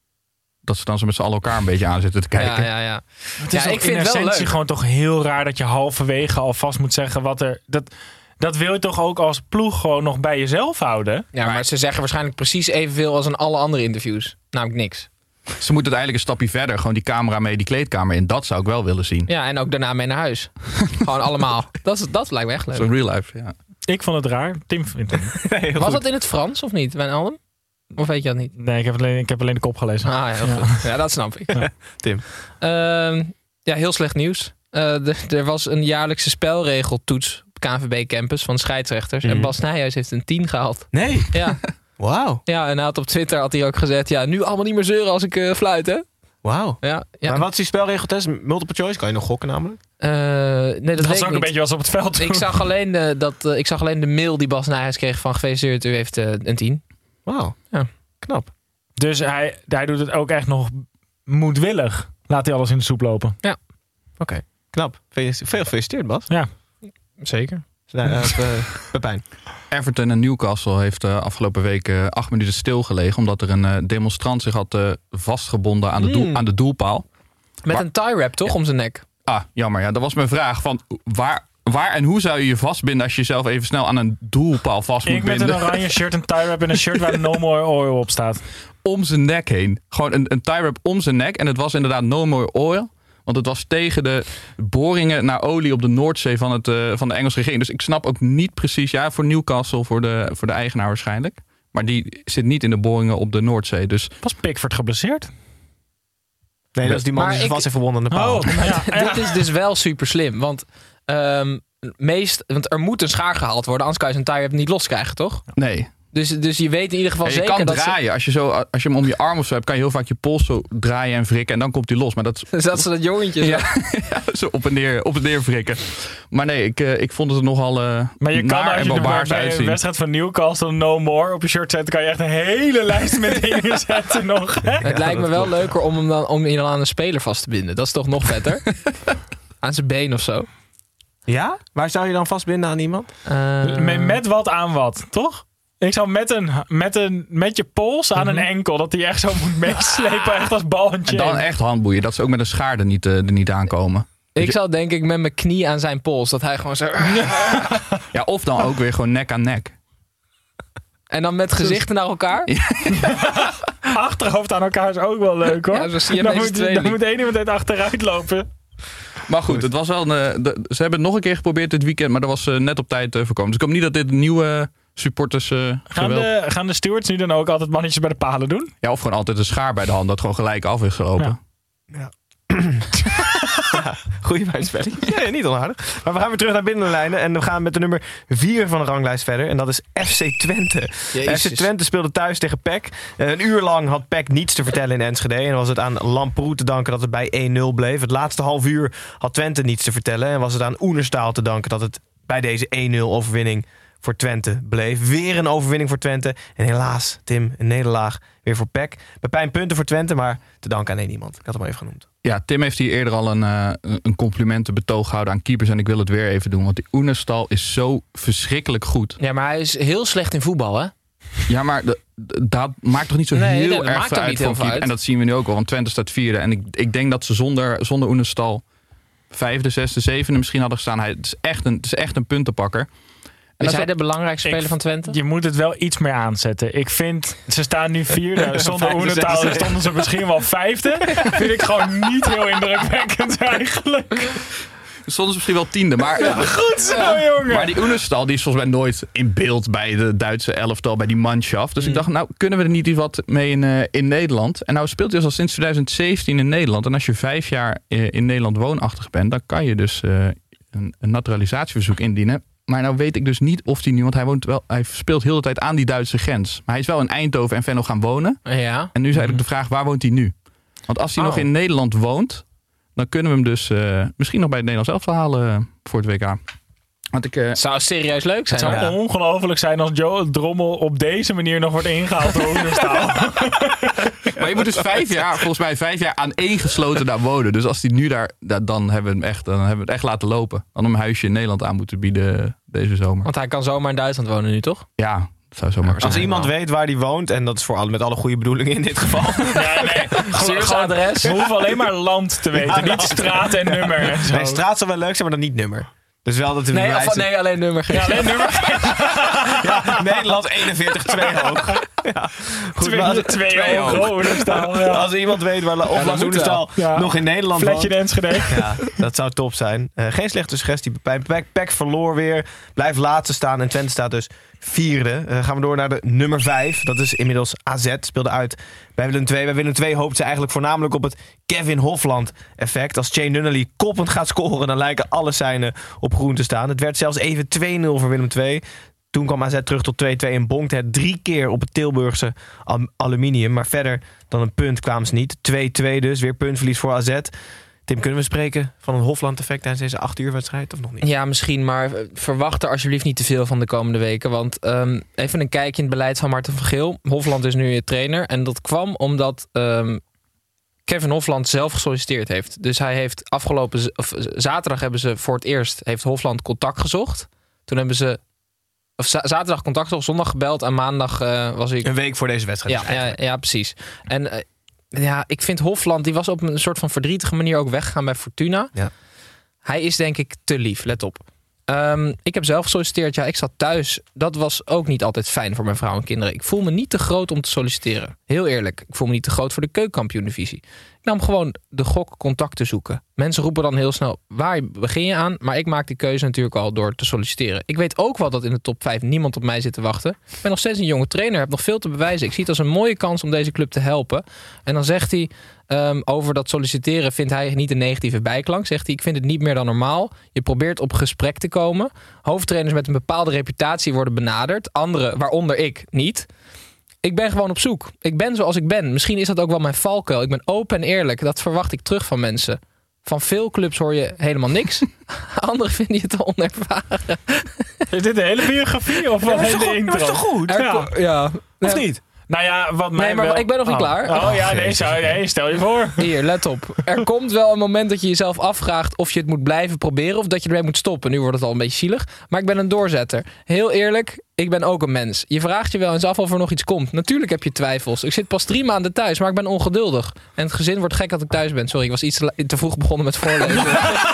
Dat ze dan zo met z'n allen elkaar een beetje aan zitten te kijken. Ja, ja, ja. Het is Ja, ook ik vind in het wel essentie leuk. gewoon toch heel raar dat je halverwege alvast moet zeggen wat er... Dat, dat wil je toch ook als ploeg gewoon nog bij jezelf houden? Ja, maar ze zeggen waarschijnlijk precies evenveel als in alle andere interviews. Namelijk niks. Ze moeten het eigenlijk een stapje verder. Gewoon die camera mee die kleedkamer in. Dat zou ik wel willen zien. Ja, en ook daarna mee naar huis. Gewoon allemaal. Dat, is, dat lijkt me echt leuk. Zo'n real life, ja. Ik vond het raar. Tim vindt het niet. Nee, heel Was goed. dat in het Frans of niet, Wijnaldum? Of weet je dat niet? Nee, ik heb alleen, ik heb alleen de kop gelezen. Ah, ja, heel goed. Ja, dat snap ik. Ja. Tim. Ehm, ja, heel slecht nieuws. Eh, de- er was een jaarlijkse spelregeltoets op K N V B-campus van scheidsrechters. Mhm. En Bas Nijhuis heeft een tien gehaald. Nee. Ja. Wauw. Ja, en hij had op Twitter had hij ook gezet... Ja, nu allemaal niet meer zeuren als ik uh, fluit, hè? Wauw. Ja, ja. Maar wat is die spelregeltest? Multiple choice? Kan je nog gokken namelijk? Uh, nee, dat, Dat weet was ik ook niet. een beetje als op het veld. Ik zag, alleen, uh, dat, uh, ik zag alleen de mail die Bas Nijhuis kreeg van... Gefeliciteerd, u heeft uh, een tien. Wauw. Ja. Knap. Dus hij, hij doet het ook echt nog moedwillig. Laat hij alles in de soep lopen. Ja. Oké. Okay. Knap. Veel gefeliciteerd, Bas. Ja. Zeker. Nou, uh, uh, Pepijn. Everton en Newcastle heeft uh, afgelopen week uh, acht minuten stilgelegen. Omdat er een uh, demonstrant zich had uh, vastgebonden aan de, doel, Mm. aan de doelpaal. Met Maar- een tie-wrap, toch? Ja. Om zijn nek. Ah, jammer. Ja, dat was mijn vraag. Van waar, waar en hoe zou je je vastbinden als je jezelf even snel aan een doelpaal vast moet Ik met binden? een oranje shirt, een tie-wrap en een shirt waar No More Oil op staat. Om zijn nek heen. Gewoon een, een tie-wrap om zijn nek. En het was inderdaad No More Oil. Want het was tegen de boringen naar olie op de Noordzee van, het, uh, van de Engelse regering. Dus ik snap ook niet precies. Ja, voor Newcastle, voor de, voor de eigenaar waarschijnlijk. Maar die zit niet in de boringen op de Noordzee. Dus Was Pickford geblesseerd? Nee, dat is die man Maar die zich ik- vast heeft verbonden aan de paal. Oh, ja. Dit is dus wel super slim. Want, um, meest, want er moet een schaar gehaald worden. Anders kan je zijn tie-wrap niet loskrijgen, toch? nee. Dus, dus je weet in ieder geval Ja, je zeker kan dat ze, draaien. Als je, zo, als je hem om je arm of zo hebt, kan je heel vaak je pols zo draaien en wrikken. En dan komt hij los. Maar dat is dus dat ze dat jongetje... zo- ja, ja, zo op en neer, op en neer wrikken. Maar nee, ik, uh, ik vond het nogal uh, Maar je kan naar als en je de, barbaars bij een uitzien. wedstrijd van Newcastle No More op je shirt zetten, kan je echt een hele lijst met dingen zetten nog. Hè? Het lijkt me wel leuker om hem dan, om je dan aan een speler vast te binden. Dat is toch nog vetter? Aan zijn been of zo. Ja? Waar zou je dan vastbinden aan iemand? Uh, Met, met wat aan wat, toch? Ik zou met, een, met, een, met je pols aan Mhm. een enkel, dat hij echt zo moet meeslepen, echt als bal en En dan echt handboeien. Dat ze ook met een schaar er niet, uh, er niet aankomen. ik zou denk ik met mijn knie aan zijn pols. Dat hij gewoon zo... Ja, of dan ook weer gewoon nek aan nek. En dan met gezichten naar elkaar. achterhoofd aan elkaar is ook wel leuk, hoor. Ja, zo zie je dan, met z'n moet, tweeën. dan moet één iemand uit achteruit lopen. Maar goed, het was wel een, uh, de, ze hebben het nog een keer geprobeerd dit weekend. Maar dat was uh, net op tijd uh, voorkomen. Dus ik hoop niet dat dit nieuwe supporters uh, Gaan geweld... de, gaan de stewards nu dan ook altijd mannetjes bij de palen doen? Ja, of gewoon altijd een schaar bij de hand. Dat gewoon gelijk af is gelopen. Ja. Ja, goeie buitenspelling. Ja, niet onaardig. Maar we gaan weer terug naar binnenlijnen. En we gaan met de nummer vier van de ranglijst verder. En dat is F C Twente. Jezus. F C Twente speelde thuis tegen P E C. Uh, een uur lang had P E C niets te vertellen in Enschede. En was het aan Lamproe te danken dat het bij één nul bleef. Het laatste half uur had Twente niets te vertellen. En was het aan Oenerstaal te danken dat het bij deze één nul overwinning voor Twente bleef. Weer een overwinning voor Twente. En helaas, Tim, een nederlaag weer voor P E C. Pepijn punten voor Twente, maar te danken aan één iemand. Ik had hem al even genoemd. Ja, Tim heeft hier eerder al een, uh, een complimentenbetoog gehouden aan keepers. En ik wil het weer even doen. Want die Oenerstal is zo verschrikkelijk goed. Ja, maar hij is heel slecht in voetbal, hè? Ja, maar de, de- dat maakt toch niet zo Nee, heel nee, dat erg maakt veel ook uit niet voor heel een veel keeper. uit. En dat zien we nu ook al, want Twente staat vierde. En ik, ik denk dat ze zonder, zonder Oenerstal vijfde, zesde, zevende misschien hadden gestaan. Hij, het, is echt een, het is echt een puntenpakker. En Is dat hij is de belangrijkste Ik- speler van Twente? Je moet het wel iets meer aanzetten. Ik vind, ze staan nu vierde. Zonder Vijfde, Oenertaal zesde. stonden ze misschien wel vijfde. Vind ik gewoon niet heel indrukwekkend eigenlijk. soms misschien wel tiende. Maar, Goed zo, jongen. maar die Oenerstal die is volgens mij nooit in beeld bij de Duitse elftal, bij die Mannschaft. Dus ik dacht, nou kunnen we er niet iets wat mee in, uh, in Nederland? En nou speelt hij dus al sinds twintig zeventien in Nederland. En als je vijf jaar uh, in Nederland woonachtig bent, dan kan je dus uh, een, een naturalisatieverzoek indienen. Maar nou weet ik dus niet of hij nu... Want hij, woont wel, hij speelt heel de tijd aan die Duitse grens. Maar hij is wel in Eindhoven en Venlo gaan wonen. Ja. En nu is eigenlijk de vraag, waar woont hij nu? Want als hij Oh. nog in Nederland woont... dan kunnen we hem dus uh, misschien nog bij het Nederlands elftal halen uh, voor het W K. Want ik, uh, zou serieus leuk zijn. Het zou ja. ongelooflijk zijn als Joe Drommel op deze manier nog wordt ingehaald door Oenerstal. Maar je moet dus vijf jaar, volgens mij vijf jaar aan één gesloten daar wonen. Dus als hij nu daar, dan hebben we hem echt, dan hebben we het echt laten lopen. Dan hem een huisje in Nederland aan moeten bieden deze zomer. Want hij kan zomaar in Duitsland wonen nu, toch? Ja, dat zou zomaar Als iemand weet waar hij woont, en dat is voor alle, met alle goede bedoelingen in dit geval. Ja, nee. Stuur adres. We hoeven alleen maar land te weten, Ja, niet straat en nummer. En zo. Nee, straat zou wel leuk zijn, maar dan niet nummer. Dus wel dat we Nee, bewijzen... of, nee, alleen nummer geven. Ja, alleen nummer. Ja, Nederland eenenveertig twee hoog. Ja. Goed, Twee, maar als, twee, twee hoog. hoog. Oenerstal, ja. Als iemand weet waar of Lars Oenerstal Ja. nog in Nederland Fletje woont. in Enschede. Ja, dat zou top zijn. Uh, geen slechte suggestie. Pek, Pek verloor weer. Blijft laatste staan. En Twente staat dus vierde. Uh, gaan we door naar de nummer vijf. Dat is inmiddels A Z. Speelde uit bij Willem twee. Bij Willem twee hoopt ze eigenlijk voornamelijk op het Kevin Hofland effect. Als Shane Nunnally koppend gaat scoren, dan lijken alle seinen op groen te staan. Het werd zelfs even twee nul voor Willem twee. Toen kwam A Z terug tot twee twee en bonkte het drie keer op het Tilburgse al- aluminium. Maar verder dan een punt kwamen ze niet. twee twee dus, weer puntverlies voor A Z. Tim, kunnen we spreken van een Hofland-effect tijdens deze acht uur wedstrijd of nog niet? Ja, misschien, maar verwacht er alsjeblieft niet te veel van de komende weken. Want um, even een kijkje in het beleid van Marten van Geel. Hofland is nu je trainer. En dat kwam omdat um, Kevin Hofland zelf gesolliciteerd heeft. Dus hij heeft afgelopen z- of, zaterdag hebben ze voor het eerst heeft Hofland contact gezocht. Toen hebben ze of z- zaterdag contact gezocht, zondag gebeld en maandag uh, was ik... Een week voor deze wedstrijd. Ja, ja, ja, precies. En uh, ja, ik vind Hofland, die was op een soort van verdrietige manier ook weggegaan bij Fortuna. Ja. Hij is denk ik te lief, let op. Um, ik heb zelf gesolliciteerd, ja, ik zat thuis. Dat was ook niet altijd fijn voor mijn vrouw en kinderen. Ik voel me niet te groot om te solliciteren. Heel eerlijk, ik voel me niet te groot voor de keukenkampioen-divisie. Ik nam gewoon de gok contact te zoeken. Mensen roepen dan heel snel, waar begin je aan? Maar ik maak die keuze natuurlijk al door te solliciteren. Ik weet ook wel dat in de top vijf niemand op mij zit te wachten. Ik ben nog steeds een jonge trainer, heb nog veel te bewijzen. Ik zie het als een mooie kans om deze club te helpen. En dan zegt hij, um, over dat solliciteren vindt hij niet een negatieve bijklank. Zegt hij, ik vind het niet meer dan normaal. Je probeert op gesprek te komen. Hoofdtrainers met een bepaalde reputatie worden benaderd. Anderen, waaronder ik, niet. Ik ben gewoon op zoek. Ik ben zoals ik ben. Misschien is dat ook wel mijn valkuil. Ik ben open en eerlijk. Dat verwacht ik terug van mensen. Van veel clubs hoor je helemaal niks. Anderen vinden je te onervaren. Is dit de hele biografie of wat Ja, is de intro? dat is toch goed? Ja. Ja. ja. Of Ja. niet? Nou ja, wat mij Nee, maar wel... ik ben nog niet oh. klaar. Oh ja, nee, zou, nee, stel je voor. Hier, let op. Er komt wel een moment dat je jezelf afvraagt of je het moet blijven proberen of dat je ermee moet stoppen. Nu wordt het al een beetje zielig. Maar ik ben een doorzetter. Heel eerlijk, ik ben ook een mens. Je vraagt je wel eens af of er nog iets komt. Natuurlijk heb je twijfels. Ik zit pas drie maanden thuis, maar ik ben ongeduldig. En het gezin wordt gek dat ik thuis ben. Sorry, ik was iets te, te vroeg begonnen met voorlezen.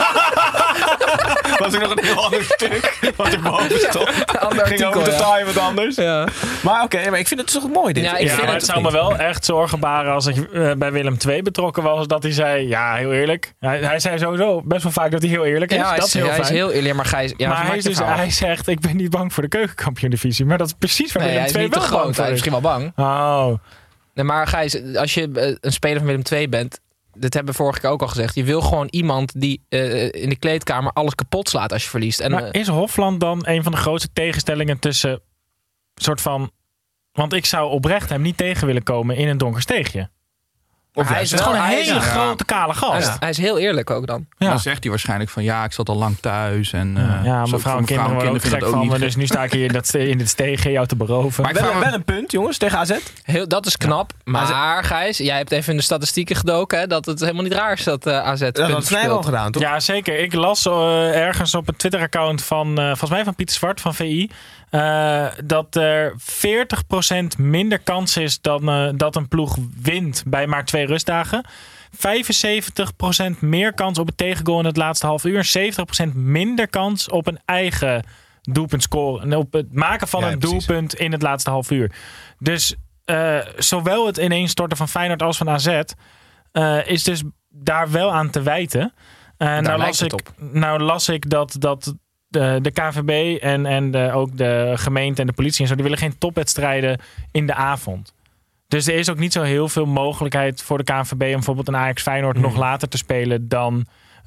Was er nog een heel ander stuk wat er boven stond. Ander Ging over artikel, totaal wat anders. Ja. Maar oké, okay, maar ik vind het toch mooi dit. Ja, ik Ja, vind maar het het zou me wel echt zorgen baren als ik uh, bij Willem twee betrokken was. Dat hij zei, ja, heel eerlijk. Hij, hij zei sowieso best wel vaak dat hij heel eerlijk is. Ja, hij dat is, is heel hij fijn. is heel eerlijk, maar Gijs... Ja, maar maak hij, je is dus, verhaal. hij zegt, ik ben niet bang voor de keukenkampioen-divisie. Maar dat is precies waar Nee, Willem hij is twee niet te wel groot. bang voor Hij is is. misschien wel bang. Oh. Nee, maar Gijs, als je uh, een speler van Willem twee bent... Dat hebben we vorige keer ook al gezegd. Je wil gewoon iemand die uh, in de kleedkamer alles kapot slaat als je verliest. En, Maar uh, is Hofland dan een van de grootste tegenstellingen tussen soort van... Want ik zou oprecht hem niet tegen willen komen in een donker steegje. Of hij juist is gewoon wel, een hij is- hele ja. grote kale hij, gast. is, hij is heel eerlijk ook dan. Ja. Dan zegt hij waarschijnlijk van ja, ik zat al lang thuis. En, uh, Ja, zo- mijn vrouw en voor kinderen worden ook vinden gek dat van niet me. gek. Dus nu sta ik hier in, dat, in dit steegje jou te beroven. Maar ik Wel, vraag me- wel een punt, jongens, tegen A Z. Heel, dat is knap. Maar Gijs, jij hebt even in de statistieken gedoken... Hè, dat het helemaal niet raar is dat uh, A Z Dat punten had Snijboom al verspeelt. gedaan, toch? Ja, zeker. Ik las uh, ergens op het Twitter-account van, uh, volgens mij van Pieter Zwart van V I... Uh, dat er veertig procent minder kans is dan, uh, dat een ploeg wint bij maar twee rustdagen. vijfenzeventig procent meer kans op het tegengoal in het laatste half uur. zeventig procent minder kans op een eigen doelpunt scoren. Op het maken van Ja, een precies. doelpunt in het laatste half uur. Dus uh, zowel het ineenstorten van Feyenoord als van A Z... Uh, is dus daar wel aan te wijten. Uh, nou, lijkt las het ik, op. nou las ik dat... dat De, de K N V B en, en de, ook de gemeente en de politie en zo, die willen geen topwedstrijden in de avond. Dus er is ook niet zo heel veel mogelijkheid voor de K N V B om bijvoorbeeld een Ajax Feyenoord Mm. nog later te spelen dan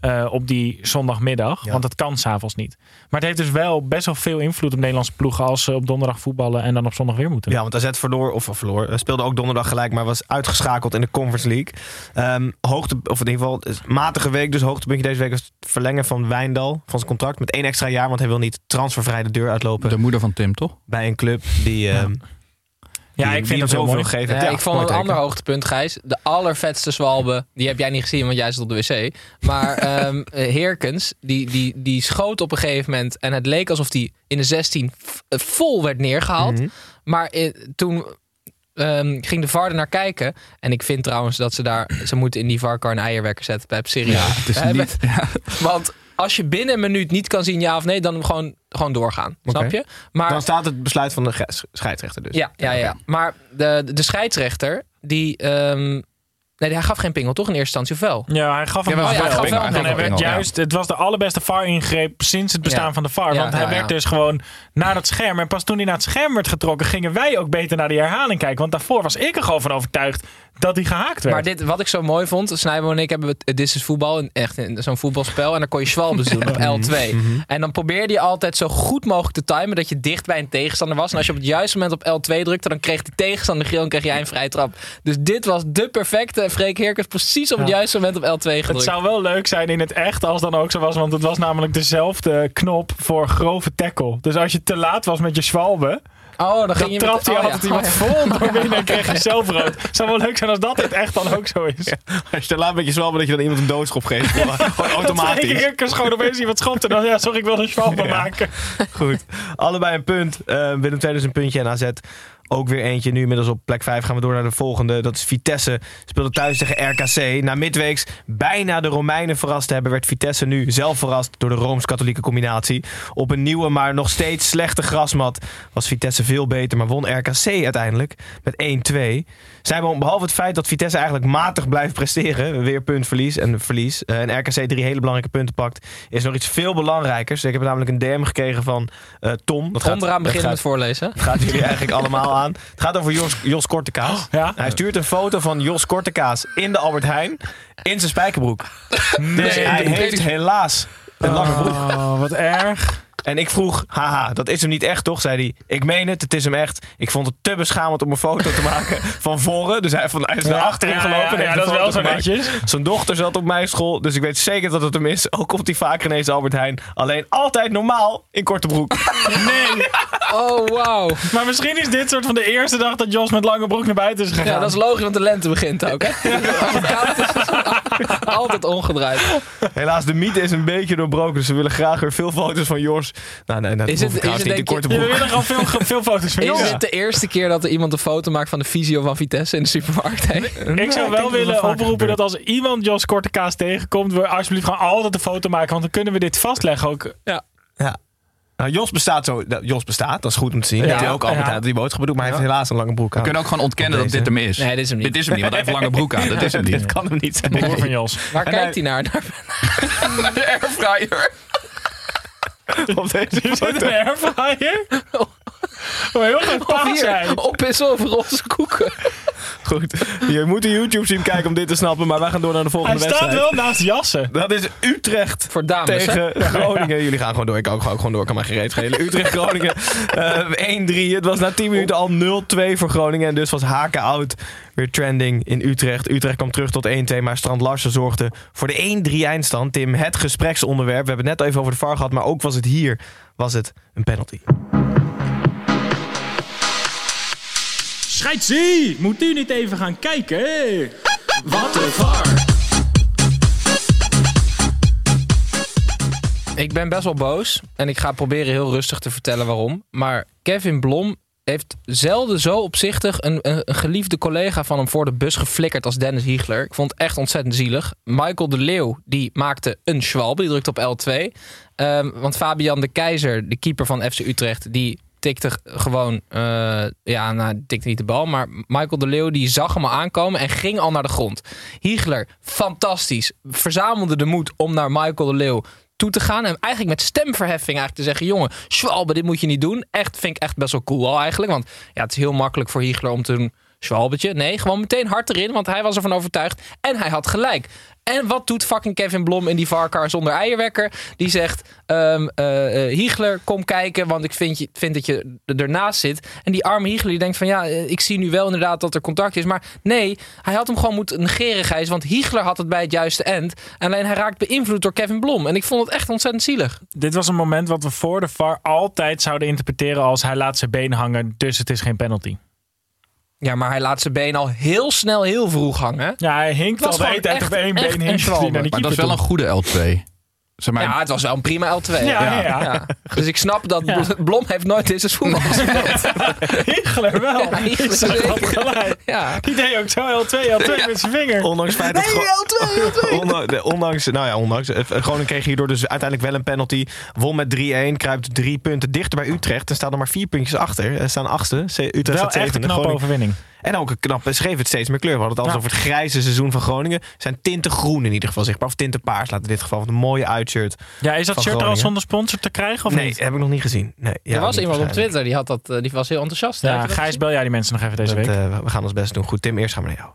Uh, op die zondagmiddag. Ja. Want dat kan 's avonds niet. Maar het heeft dus wel best wel veel invloed op Nederlandse ploegen als ze op donderdag voetballen en dan op zondag weer moeten. Ja, want A Z verloor, of verloor, speelde ook donderdag gelijk, maar was uitgeschakeld in de Conference League. Um, hoogte, of in ieder geval, matige week, dus hoogtepuntje deze week was het verlengen van Wijndal van zijn contract met één extra jaar, want hij wil niet transfervrij de deur uitlopen. De moeder van Tim, toch? Bij een club die... Um, ja. Ja, die, ik vind het zoveel gegeven. Ja, Ja, ik vond een ander hoogtepunt, Gijs. De allervetste zwalbe. Die heb jij niet gezien, want jij zit op de wc. Maar um, Heerkens, die, die, die schoot op een gegeven moment. En het leek alsof hij in de zestien f- vol werd neergehaald. Mm-hmm. Maar uh, toen um, ging de V A R er naar kijken. En ik vind trouwens dat ze daar... Ze moeten in die V A R-kar een eierwekker zetten. Bij serieus. Ja, het is uh, niet... Ja. Want... Als je binnen een minuut niet kan zien ja of nee, dan gewoon, gewoon doorgaan. Okay. Snap je? Maar, dan staat het besluit van de scheidsrechter dus. Ja, ja, ja. Maar de, de scheidsrechter, die... Um, nee, hij gaf geen pingel, toch in eerste instantie, of wel? Ja, hij gaf hem ja, wel. Ja, hij gaf wel. En hij werd juist, het was de allerbeste V A R-ingreep sinds het bestaan ja. van de V A R. Want ja, hij ja, werd ja. dus gewoon naar het scherm. En pas toen hij naar het scherm werd getrokken, gingen wij ook beter naar die herhaling kijken. Want daarvoor was ik er gewoon van overtuigd dat hij gehaakt werd. Maar dit, wat ik zo mooi vond, Snijbo en ik hebben Dit is Voetbal, echt zo'n voetbalspel. En dan kon je Schwalbes doen op L twee. Mm-hmm. En dan probeerde je altijd zo goed mogelijk te timen dat je dicht bij een tegenstander was. En als je op het juiste moment op L twee drukte, dan kreeg de tegenstander geel en kreeg jij een vrije trap. Dus dit was de perfecte Freek Heerkens precies op het ja. juiste moment op L twee gedrukt. Het zou wel leuk zijn in het echt als dan ook zo was, want het was namelijk dezelfde knop voor grove tackle. Dus als je te laat was met je Schwalbe, Oh, dan, dan ging je trapte met... hij oh, altijd ja. iemand oh, ja. vol door binnen en kreeg je zelf rood. Het zou wel leuk zijn als dat het echt dan ook zo is. Ja. Als je te laat met je zwalbe dat je dan iemand een doodschop geeft. Gewoon automatisch. Ik kan gewoon opeens iemand schopt en dan ja, sorry, ik wil een zwalbe ja. maken. Goed. Allebei een punt. Uh, Willem twee dus een puntje en A Z ook weer eentje. Nu inmiddels op plek vijf gaan we door naar de volgende. Dat is Vitesse. Speelde thuis tegen R K C. Na midweeks bijna de Romeinen verrast te hebben, werd Vitesse nu zelf verrast door de Rooms-Katholieke combinatie. Op een nieuwe, maar nog steeds slechte grasmat was Vitesse veel beter, maar won R K C uiteindelijk met één twee. Zijn behalve het feit dat Vitesse eigenlijk matig blijft presteren, weer puntverlies en verlies, en R K C drie hele belangrijke punten pakt, is nog iets veel belangrijkers. Ik heb namelijk een D M gekregen van uh, Tom. Dat gaat, Onderaan beginnen met voorlezen. Dat gaat jullie eigenlijk allemaal aan. Het gaat over Jos, Jos Kortekaas. Oh, ja? Hij stuurt een foto van Jos Kortekaas in de Albert Heijn in zijn spijkerbroek. Nee, dus hij heeft helaas een lange broek. Oh, wat erg. En ik vroeg, haha, dat is hem niet echt toch? Zei hij, ik meen het, het is hem echt. Ik vond het te beschamend om een foto te maken van voren. Dus hij, van, hij is naar ja, achterin gelopen. Ja, ja, en ja, dat is wel zo netjes. Zijn dochter zat op mijn school, dus ik weet zeker dat het hem is. Ook komt hij vaker ineens Albert Heijn. Alleen altijd normaal in korte broek. Nee. Oh, wauw. Maar misschien is dit soort van de eerste dag dat Jos met lange broek naar buiten is gegaan. Ja, dat is logisch, want de lente begint ook. Hè? Als het koud is, is altijd omgedraaid. Helaas, de mythe is een beetje doorbroken. Dus we willen graag weer veel foto's van Jos. Nou, nee, dat is het, is het niet in korte broek. We willen gewoon veel, veel foto's van Jos. Is het de eerste keer dat er iemand een foto maakt van de visio van Vitesse in de supermarkt? Hey? Ik zou wel willen oproepen dat als iemand Jos Kortekaas tegenkomt, we alsjeblieft gewoon altijd een foto maken. Want dan kunnen we dit vastleggen ook. Ja. Ja. Nou, Jos bestaat zo. Jos bestaat, dat is goed om te zien. Ja, dat hij ook altijd ja. die boodschappen doet, maar hij ja. heeft helaas een lange broek aan. We kunnen ook gewoon ontkennen dat dit hem is. Nee, dit is hem niet. Dit is hem niet, want hij heeft een lange broek aan. Dat is hem niet. Dit kan hem niet zijn. Broer van Jos. Waar en kijkt hij naar? Naar de airfryer. Op deze foto. Een airfryer? Oh, heel goed paas zijn. Oppissen over roze koeken. Goed. Je moet de YouTube zien kijken om dit te snappen, maar wij gaan door naar de volgende Hij wedstrijd. Hij staat wel naast Jassen. Dat is Utrecht voor dames, tegen hè? Groningen. Jullie gaan gewoon door. Ik ook, ook gewoon door. Kan mij geen reet schelen. Utrecht-Groningen uh, één drie. Het was na tien minuten al nul twee voor Groningen. En dus was Haken oud weer trending in Utrecht. Utrecht kwam terug tot één twee, maar Strand Larsen zorgde voor de één drie eindstand. Tim, het gespreksonderwerp. We hebben het net even over de V A R gehad, maar ook was het hier was het een penalty. Scheidsie, moet u niet even gaan kijken? Wat een V A R. Ik ben best wel boos en ik ga proberen heel rustig te vertellen waarom. Maar Kevin Blom heeft zelden zo opzichtig een, een, een geliefde collega van hem voor de bus geflikkerd als Dennis Hiegler. Ik vond het echt ontzettend zielig. Michael de Leeuw, die maakte een schwalbe, die drukte op L twee. Um, want Fabian de Keizer, de keeper van F C Utrecht, die tikte gewoon, uh, ja, nou, tikte niet de bal, maar Michael de Leeuw die zag hem al aankomen en ging al naar de grond. Hiegler, fantastisch, verzamelde de moed om naar Michael de Leeuw toe te gaan en eigenlijk met stemverheffing eigenlijk te zeggen, jongen, schwalbe, dit moet je niet doen. Echt, vind ik echt best wel cool al eigenlijk, want ja, het is heel makkelijk voor Hiegler om te doen, Schwalbetje. Nee, gewoon meteen hard erin, want hij was ervan overtuigd. En hij had gelijk. En wat doet fucking Kevin Blom in die V A R-car zonder eierwekker? Die zegt, um, uh, uh, Hiegler, kom kijken, want ik vind, je, vind dat je ernaast zit. En die arme Hiegler die denkt van, ja, ik zie nu wel inderdaad dat er contact is. Maar nee, hij had hem gewoon moeten negeren, Gijs. Want Hiegler had het bij het juiste eind. Alleen hij raakt beïnvloed door Kevin Blom. En ik vond het echt ontzettend zielig. Dit was een moment wat we voor de V A R altijd zouden interpreteren als hij laat zijn been hangen, dus het is geen penalty. Ja, maar hij laat zijn been al heel snel, heel vroeg hangen. Ja, hij hinkt al de hele tijd op één been hinkt hij naar die Maar dat is wel een goede L twee. Zeg maar... Ja, het was wel een prima L twee. Ja, ja. ja. Ja. Dus ik snap dat ja. Blom heeft nooit in zijn voetbal gespeeld. Hiegler wel. Ja, Hiegler had gelijk. Ja. Die deed ook zo L twee, L twee ja. met zijn vinger. Ondanks feit dat... Nee, L twee, L twee. Ondanks, nou ja, ondanks. Groningen kreeg hierdoor dus uiteindelijk wel een penalty. Won met drie-een, kruipt drie punten dichter bij Utrecht. En staat er maar vier puntjes achter. Er staan achtste. Utrecht wel staat echt een knappe overwinning. En ook een knappe, schreef het steeds meer kleur. We hadden het al over het grijze seizoen van Groningen. Zijn tinten groen in ieder geval zichtbaar. Of tinten paars, laat in dit geval. Wat een mooie uitshirt. Ja, is dat shirt er al zonder sponsor te krijgen of nee, niet? Nee, heb ik nog niet gezien. Nee, ja, er was iemand op waarschijnlijk. Twitter, die, had dat, die was heel enthousiast. Ja, Gijs, bel jij die mensen nog even deze dat, week? Uh, we gaan ons best doen. Goed, Tim, eerst gaan we naar jou.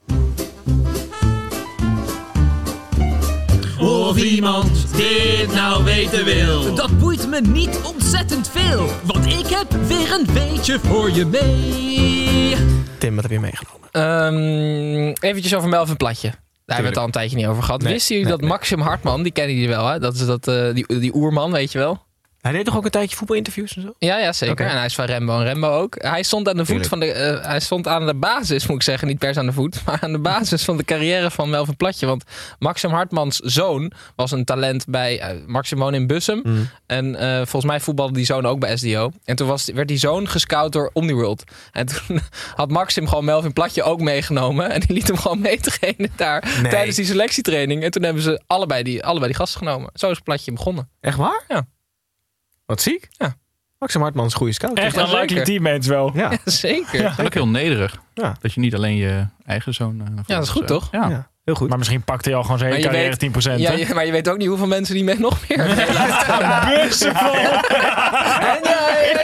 Of iemand dit nou weten wil. Dat boeit me niet ontzettend veel, want ik heb weer een weetje voor je mee. Tim, wat heb je meegenomen? Um, eventjes over Melvin Platje. Daar hebben we het al een tijdje niet over gehad. Nee, Wisten jullie nee, dat nee. Maxim Hartman, die kennen jullie wel, hè? Dat is dat, uh, die, die oerman, weet je wel? Hij deed toch ook een tijdje voetbalinterviews en zo? Ja, ja zeker. Okay. En hij is van Rembo en Rembo ook. Hij stond aan de voet van de. Uh, hij stond aan de basis, moet ik zeggen. Niet per se aan de voet, maar aan de basis van de carrière van Melvin Platje. Want Maxim Hartmans zoon was een talent bij. Uh, Maxim woonde in Bussum. Mm. En uh, volgens mij voetbalde die zoon ook bij S D O. En toen was, werd die zoon gescout door Omniworld. En toen had Maxim gewoon Melvin Platje ook meegenomen. En die liet hem gewoon mee trainen daar nee. tijdens die selectietraining. En toen hebben ze allebei die, allebei die gasten genomen. Zo is Platje begonnen. Echt waar? Ja. Wat ziek? Ja. Maxim Hartman is een goede scout. Echt een likely teammates wel. Ja, ja zeker. Ja, ook heel nederig. Ja. Dat je niet alleen je eigen zoon... Uh, ja, dat is goed uh, toch? Ja. ja, heel goed. Maar misschien pakt hij al gewoon zijn hele carrière weet, tien procent. Ja, je, maar je weet ook niet hoeveel mensen die met nog meer... Bussen vol! En jij...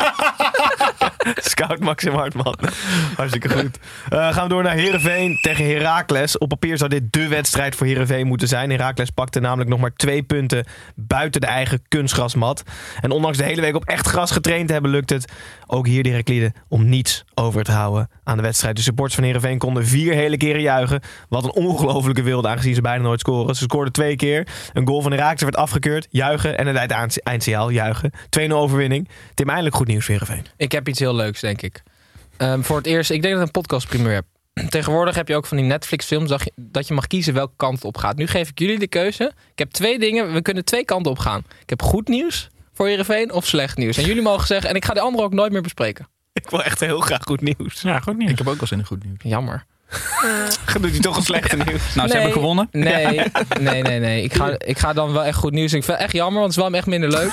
Scout Maxim Hartman. Hartstikke goed. Uh, gaan we door naar Heerenveen tegen Heracles. Op papier zou dit de wedstrijd voor Heerenveen moeten zijn. Heracles pakte namelijk nog maar twee punten buiten de eigen kunstgrasmat. En ondanks de hele week op echt gras getraind te hebben, lukt het ook hier de Herakliden om niets over te houden aan de wedstrijd. De supporters van Heerenveen konden vier hele keren juichen. Wat een ongelofelijke wilde, aangezien ze bijna nooit scoren. Ze scoorden twee keer. Een goal van Heracles werd afgekeurd. Juichen. En het eindsignaal juichen. twee nul overwinning. Tim, eindelijk goed nieuws voor Heerenveen. Ik heb iets heel leuks, denk ik. Um, voor het eerst, ik denk dat ik een podcastprimeur heb. Tegenwoordig heb je ook van die Netflix-films dat je, dat je mag kiezen welke kant het op gaat. Nu geef ik jullie de keuze. Ik heb twee dingen. We kunnen twee kanten op gaan. Ik heb goed nieuws voor Heerenveen of slecht nieuws. En jullie mogen zeggen, en ik ga de andere ook nooit meer bespreken. Ik wil echt heel graag goed nieuws. Ja, goed nieuws. Ik heb ook wel zin in goed nieuws. Jammer. Dan doet hij toch een slechte nieuws. Nou, ze nee, hebben gewonnen. Nee, ja. nee, nee, nee. Ik ga, ik ga dan wel echt goed nieuws. Ik vind het echt jammer, want het is wel echt minder leuk.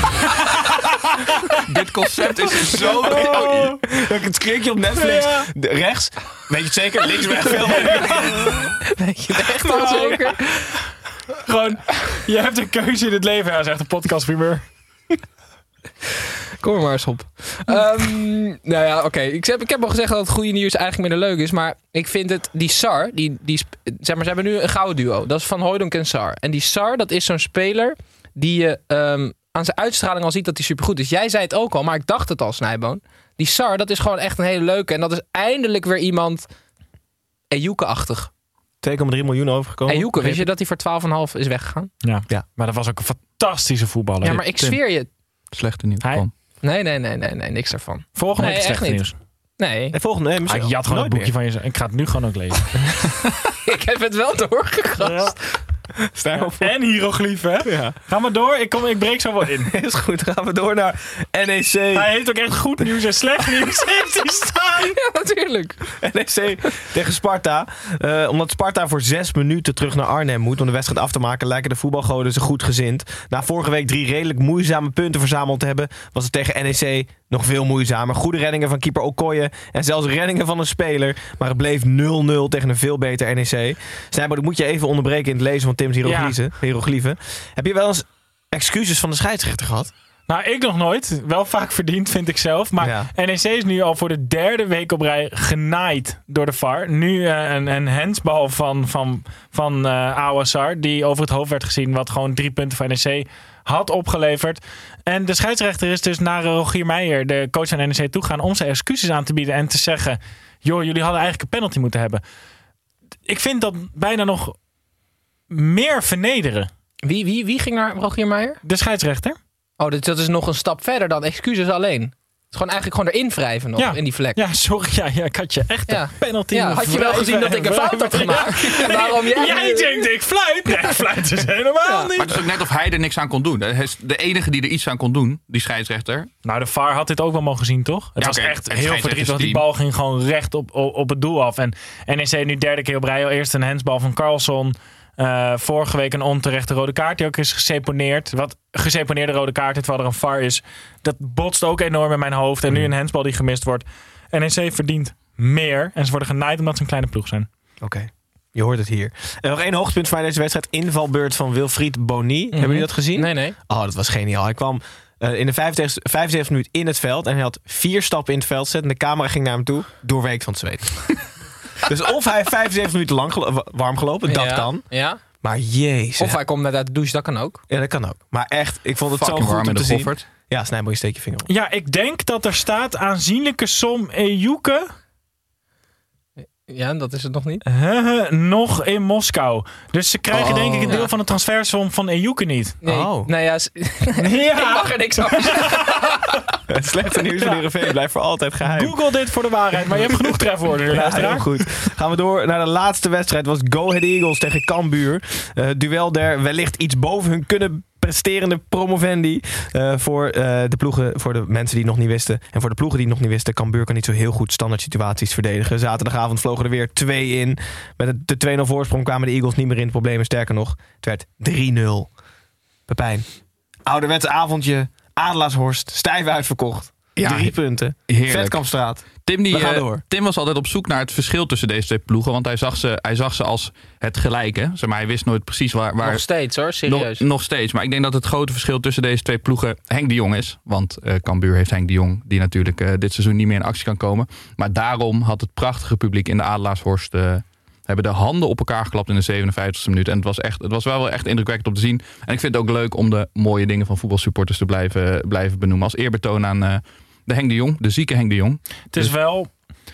Dit concept is zo... Oh. Het kreeg je op Netflix. Ja. Rechts. Weet je het zeker? Links weg veel. Weet je het echt wel zeker? Gewoon, je hebt een keuze in het leven. Hij zegt een podcastprimeur. Kom er maar eens op. Um, nou ja, oké. Okay. Ik, ik heb al gezegd dat het goede nieuws eigenlijk minder leuk is. Maar ik vind het... Die Sar, die, die, zeg maar, ze hebben nu een gouden duo. Dat is Van Hooijdonk en Sar. En die Sar, dat is zo'n speler die je um, aan zijn uitstraling al ziet dat hij supergoed is. Jij zei het ook al, maar ik dacht het al, Snijboon. Die Sar, dat is gewoon echt een hele leuke. En dat is eindelijk weer iemand Ejuke-achtig. twee komma drie miljoen overgekomen. Ejuke, wist je dat hij voor twaalf komma vijf is weggegaan? Ja. ja, maar dat was ook een fantastische voetballer. Ja, maar ik zweer je... Slechte nieuws. Hij... Nee, nee, nee, nee, nee, niks daarvan. Volgende nee, week slechte nieuws. Nee. nee volgende, nee, ah, je had gewoon een boekje meer van je. Ik ga het nu gewoon ook lezen. Ik heb het wel doorgekrast. Ja. Ja, en hieroglyphen, hè? Ja. Ga maar door, ik, kom, ik breek zo wel in. Is goed, gaan we door naar N E C. Hij heeft ook echt goed nieuws en slecht nieuws heeft hij staan. Ja, natuurlijk. N E C tegen Sparta. Uh, omdat Sparta voor zes minuten terug naar Arnhem moet om de wedstrijd af te maken, lijken de voetbalgoden ze goed gezind. Na vorige week drie redelijk moeizame punten verzameld te hebben, was het tegen N E C nog veel moeizamer. Goede reddingen van keeper Okoye en zelfs reddingen van een speler. Maar het bleef nul nul tegen een veel beter N E C. Snijboon, ik moet je even onderbreken in het lezen van Tim's hieroglyphen. Ja. hieroglyphen. Heb je wel eens excuses van de scheidsrechter gehad? Nou, ik nog nooit. Wel vaak verdiend, vind ik zelf. Maar Ja. N E C is nu al voor de derde week op rij genaaid door de V A R. Nu uh, een, een handsbal van, van, van uh, Awassar, die over het hoofd werd gezien, wat gewoon drie punten voor N E C had opgeleverd. En de scheidsrechter is dus naar Rogier Meijer, de coach van N E C, toegegaan om zijn excuses aan te bieden en te zeggen, joh, jullie hadden eigenlijk een penalty moeten hebben. Ik vind dat bijna nog meer vernederen. Wie, wie, wie ging naar Rogier Meijer? De scheidsrechter. Oh, dat, dat is nog een stap verder dan excuses alleen. Het is gewoon eigenlijk gewoon erin wrijven nog, Ja. in die vlek. Ja, sorry. Ja, ja, ik had je echt een Ja. penalty. Ja, had je wel gezien dat ik een fout had gemaakt? Waarom jij... Jij denkt, ik fluit. Nee, fluit is helemaal Ja. niet. Maar het is ook net of hij er niks aan kon doen. Hij is de enige die er iets aan kon doen, die scheidsrechter. Nou, de V A R had dit ook wel mogen zien, toch? Het Ja, was oké, echt het heel scheidsrechters verdrietig. Want die team. bal ging gewoon recht op, op, op het doel af. En N E C nu derde keer op rij. Al eerst een handsbal van Carlson. Uh, vorige week een onterechte rode kaart die ook is geseponeerd. Wat geseponeerde rode kaart, terwijl er een V A R is. Dat botst ook enorm in mijn hoofd. En nu een handsbal die gemist wordt. N E C verdient meer. En ze worden genaaid omdat ze een kleine ploeg zijn. Oké. Okay. Je hoort het hier. En nog één hoogtepunt van deze wedstrijd. Invalbeurt van Wilfried Bony. Mm-hmm. Hebben jullie dat gezien? Nee, nee. Oh, dat was geniaal. Hij kwam uh, in de vijfenzeventigste minuut in het veld. En hij had vier stappen in het veld zetten. En de camera ging naar hem toe. Doorweekt van het zweet. Dus of hij heeft vijfenzeventig minuten lang gelo- warm gelopen. Dat ja. kan. Ja. Maar jezus. Of hij komt net uit de douche. Dat kan ook. Ja, dat kan ook. Maar echt, ik vond het Fucking zo goed warm om in te de zien. Goffert. Ja, Snijboy, steek je vinger op. Ja, ik denk dat er staat aanzienlijke som Ejuke. Ja, dat is het nog niet. Uh, nog in Moskou. Dus ze krijgen Oh. denk ik een deel Ja. van de transfersom van Ejuke niet. Nee, Oh. nee ja, s- ik mag er niks over zeggen. Het slechte nieuws van Heerenveen blijft voor altijd geheim. Google dit voor de waarheid, maar je hebt genoeg trefwoorden. Ja, luisteraar. heel goed. Gaan we door naar de laatste wedstrijd. Was Go Ahead Eagles tegen Cambuur. Uh, duel der wellicht iets boven hun kunnen presterende promovendi. Uh, voor, uh, de ploegen, voor de mensen die het nog niet wisten. En voor de ploegen die het nog niet wisten. Cambuur kan niet zo heel goed standaard situaties verdedigen. Zaterdagavond vlogen er weer twee in. Met de twee nul voorsprong kwamen de Eagles niet meer in de problemen. Sterker nog, het werd drie nul. Pepijn. Ouderwetse avondje. Adelaarshorst. Stijf uitverkocht. Ja, Drie punten. heerlijk. Vetkampstraat. Tim, die, We gaan uh, door. Tim was altijd op zoek naar het verschil tussen deze twee ploegen. Want hij zag ze, hij zag ze als het gelijke. Zeg maar, hij wist nooit precies waar... waar Nog steeds hoor, nog, serieus. nog steeds. Maar ik denk dat het grote verschil tussen deze twee ploegen Henk de Jong is. Want uh, Cambuur heeft Henk de Jong, die natuurlijk uh, dit seizoen niet meer in actie kan komen. Maar daarom had het prachtige publiek in de Adelaarshorst... Uh, hebben de handen op elkaar geklapt in de zevenenvijftigste minuut. En het was, echt, het was wel echt indrukwekkend om te zien. En ik vind het ook leuk om de mooie dingen van voetbalsupporters te blijven, blijven benoemen. Als eerbetoon aan uh, de Henk de Jong, de zieke Henk de Jong. Het is wel...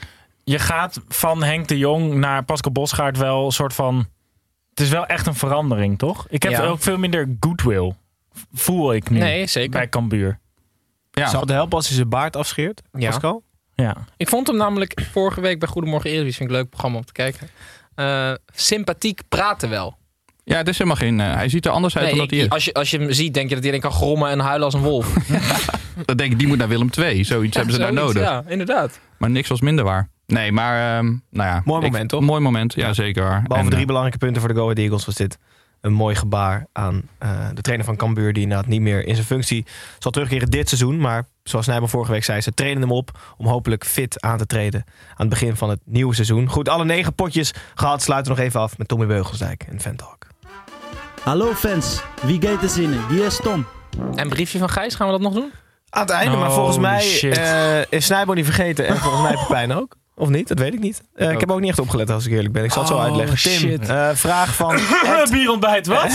Je gaat van Henk de Jong naar Pascal Bosgaard wel een soort van... Het is wel echt een verandering, toch? Ik heb Ja. ook veel minder goodwill. Voel ik nu Nee, zeker. bij Cambuur. Ja. Zou het helpen als hij zijn baard afscheert, Ja. Pascal? Ja. Ik vond hem namelijk vorige week bij Goedemorgen Eredivisie, vind ik een leuk programma om te kijken. Uh, sympathiek praten wel. Ja, het is helemaal geen... Uh, hij ziet er anders uit Nee, dan ik, dat hij is. als, je, als je hem ziet, denk je dat hij alleen kan grommen en huilen als een wolf. Dan denk ik, die moet naar Willem twee. Zoiets hebben ze daar Zoiets, nodig. Ja, inderdaad. Maar niks was minder waar. Nee, maar... Um, nou ja, Mooi moment, ik, toch? Mooi moment, ja, zeker waar. Behalve En, drie uh, belangrijke punten voor de Go Ahead Eagles was dit een mooi gebaar aan uh, de trainer van Cambuur, die inderdaad niet meer in zijn functie zal terugkeren dit seizoen. Maar zoals Nijman vorige week zei, ze trainen hem op om hopelijk fit aan te treden aan het begin van het nieuwe seizoen. Goed, alle negen potjes gehad. Sluiten we nog even af met Tommy Beugelsdijk en Fantalk. Hallo fans, wie gaat er zinnen? Hier is Tom. En briefje van Gijs, gaan we dat nog doen? Aan het einde, maar volgens Holy mij shit. uh, is Snijbo niet vergeten en volgens mij Pepijn ook. Of niet? Dat weet ik niet. Uh, ik heb ook niet echt opgelet als ik eerlijk ben. Ik zal het Oh, zo uitleggen. Tim, shit. uh, vraag van... Bierontbijt, wat?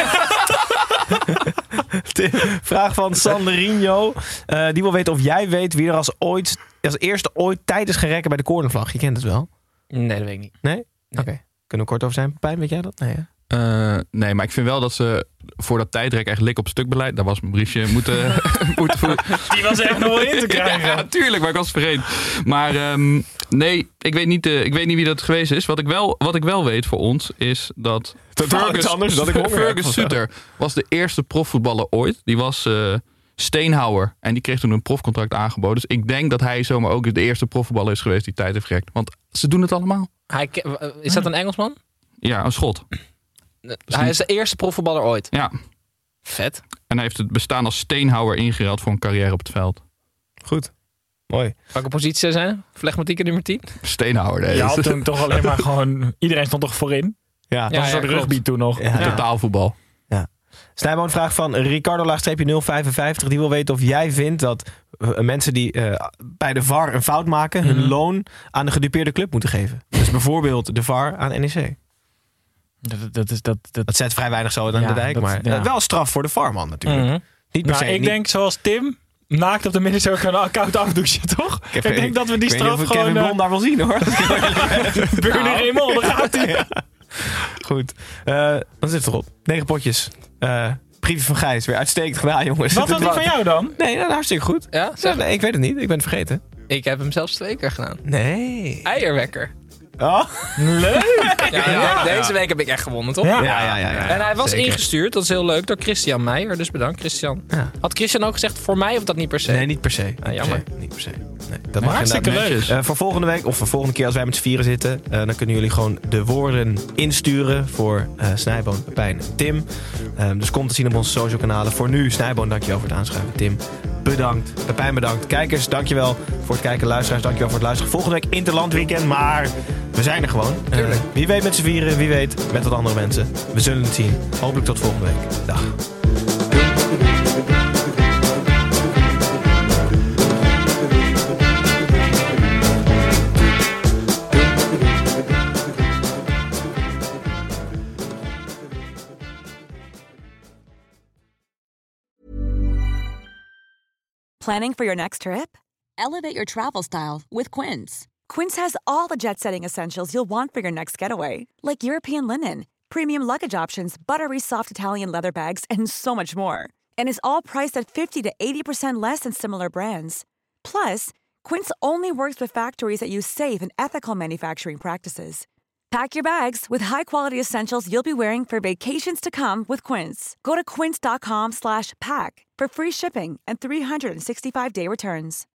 Tim, vraag van Sanderinho. Uh, die wil weten of jij weet wie er als, ooit, als eerste ooit tijd is gaan rekken bij de cornervlag. Je kent het wel. Nee, dat weet ik niet. Nee? Oké. Okay. Kunnen we kort over zijn, Pepijn? Weet jij dat? Nee, hè? Uh, nee, maar ik vind wel dat ze voor dat tijdrek echt lik op stuk beleid. Daar was mijn briefje moeten... moeten voor... Die was echt nog wel in te krijgen. Ja, tuurlijk, maar ik was het vergeten. Maar um, nee, ik weet, niet, uh, ik weet niet wie dat geweest is. Wat ik wel, wat ik wel weet voor ons is dat... Fergus, anders, dat ik Fergus Sutter was de eerste profvoetballer ooit. Die was uh, Steenhouwer. En die kreeg toen een profcontract aangeboden. Dus ik denk dat hij zomaar ook de eerste profvoetballer is geweest die tijd heeft gerekt. Want ze doen het allemaal. Hij, is dat een Engelsman? Ja, een Schot. Hij is de eerste profvoetballer ooit. Ja. Vet. En hij heeft het bestaan als Steenhouwer ingeruild voor een carrière op het veld. Goed. Mooi. Welke positie zou zijn? Flegmatieke nummer tien? Steenhouwer. Nee. Je had toen toch alleen maar gewoon... Iedereen stond toch voorin? Ja, dat was ja, een soort ja, rugby toen nog. Ja, ja. Totaalvoetbal. Ja. Snijboon vraag van Ricardo laagstreepje nul vijfenvijftig. Die wil weten of jij vindt dat uh, mensen die uh, bij de V A R een fout maken... hun mm. loon aan de gedupeerde club moeten geven. Dus bijvoorbeeld de V A R aan N E C. Dat, dat, is, dat, dat... dat zet vrij weinig zo aan ja, de dijk. Dat, maar ja. wel straf voor de V A R-man natuurlijk. Mm-hmm. Niet per nou, se, ik niet... denk zoals Tim... naakt op de middencirkel een account afdouchen, toch? Ik, heb, ik denk dat we die straf gewoon... Ik Kevin Blond daar wel zien, hoor. Burger nou. Eenmaal, daar gaat hij. Ja. Goed. Uh, dan zit het erop. Negen potjes. Uh, briefje van Gijs. Weer uitstekend gedaan, jongens. Wat had ik van jou dan? Nee, nou, hartstikke goed. Ja? Ja, nee, ik weet het niet. Ik ben het vergeten. Ik heb hem zelfs twee keer gedaan. Nee. Eierwekker. Oh, leuk! Ja, ja, deze week heb ik echt gewonnen, toch? Ja, ja, ja. ja, ja. En hij was Zeker. ingestuurd, dat is heel leuk, door Christian Meijer. Dus bedankt, Christian. Ja. Had Christian ook gezegd voor mij of dat niet per se? Nee, niet per se. Ah, jammer. Nee, niet per se. Nee, dat mag hartstikke leuk. Uh, voor volgende week of voor volgende keer als wij met z'n vieren zitten... Uh, dan kunnen jullie gewoon de woorden insturen voor uh, Snijboon, Pepijn en Tim. Um, dus kom te zien op onze social kanalen. Voor nu, Snijboon, dankjewel voor het aanschuiven. Tim, bedankt. Pepijn, bedankt. Kijkers, dankjewel voor het kijken. Luisteraars, dankjewel voor het luisteren. Volgende week Interlandweekend, maar we zijn er gewoon. Uh, wie weet met z'n vieren, wie weet met wat andere mensen. We zullen het zien. Hopelijk tot volgende week. Dag. Planning for your next trip? Elevate your travel style with Quince. Quince has all the jet-setting essentials you'll want for your next getaway, like European linen, premium luggage options, buttery soft Italian leather bags, and so much more. And is all priced at fifty to eighty percent less than similar brands. Plus, Quince only works with factories that use safe and ethical manufacturing practices. Pack your bags with high-quality essentials you'll be wearing for vacations to come with Quince. Go to quince.com slash pack for free shipping and three sixty-five day returns.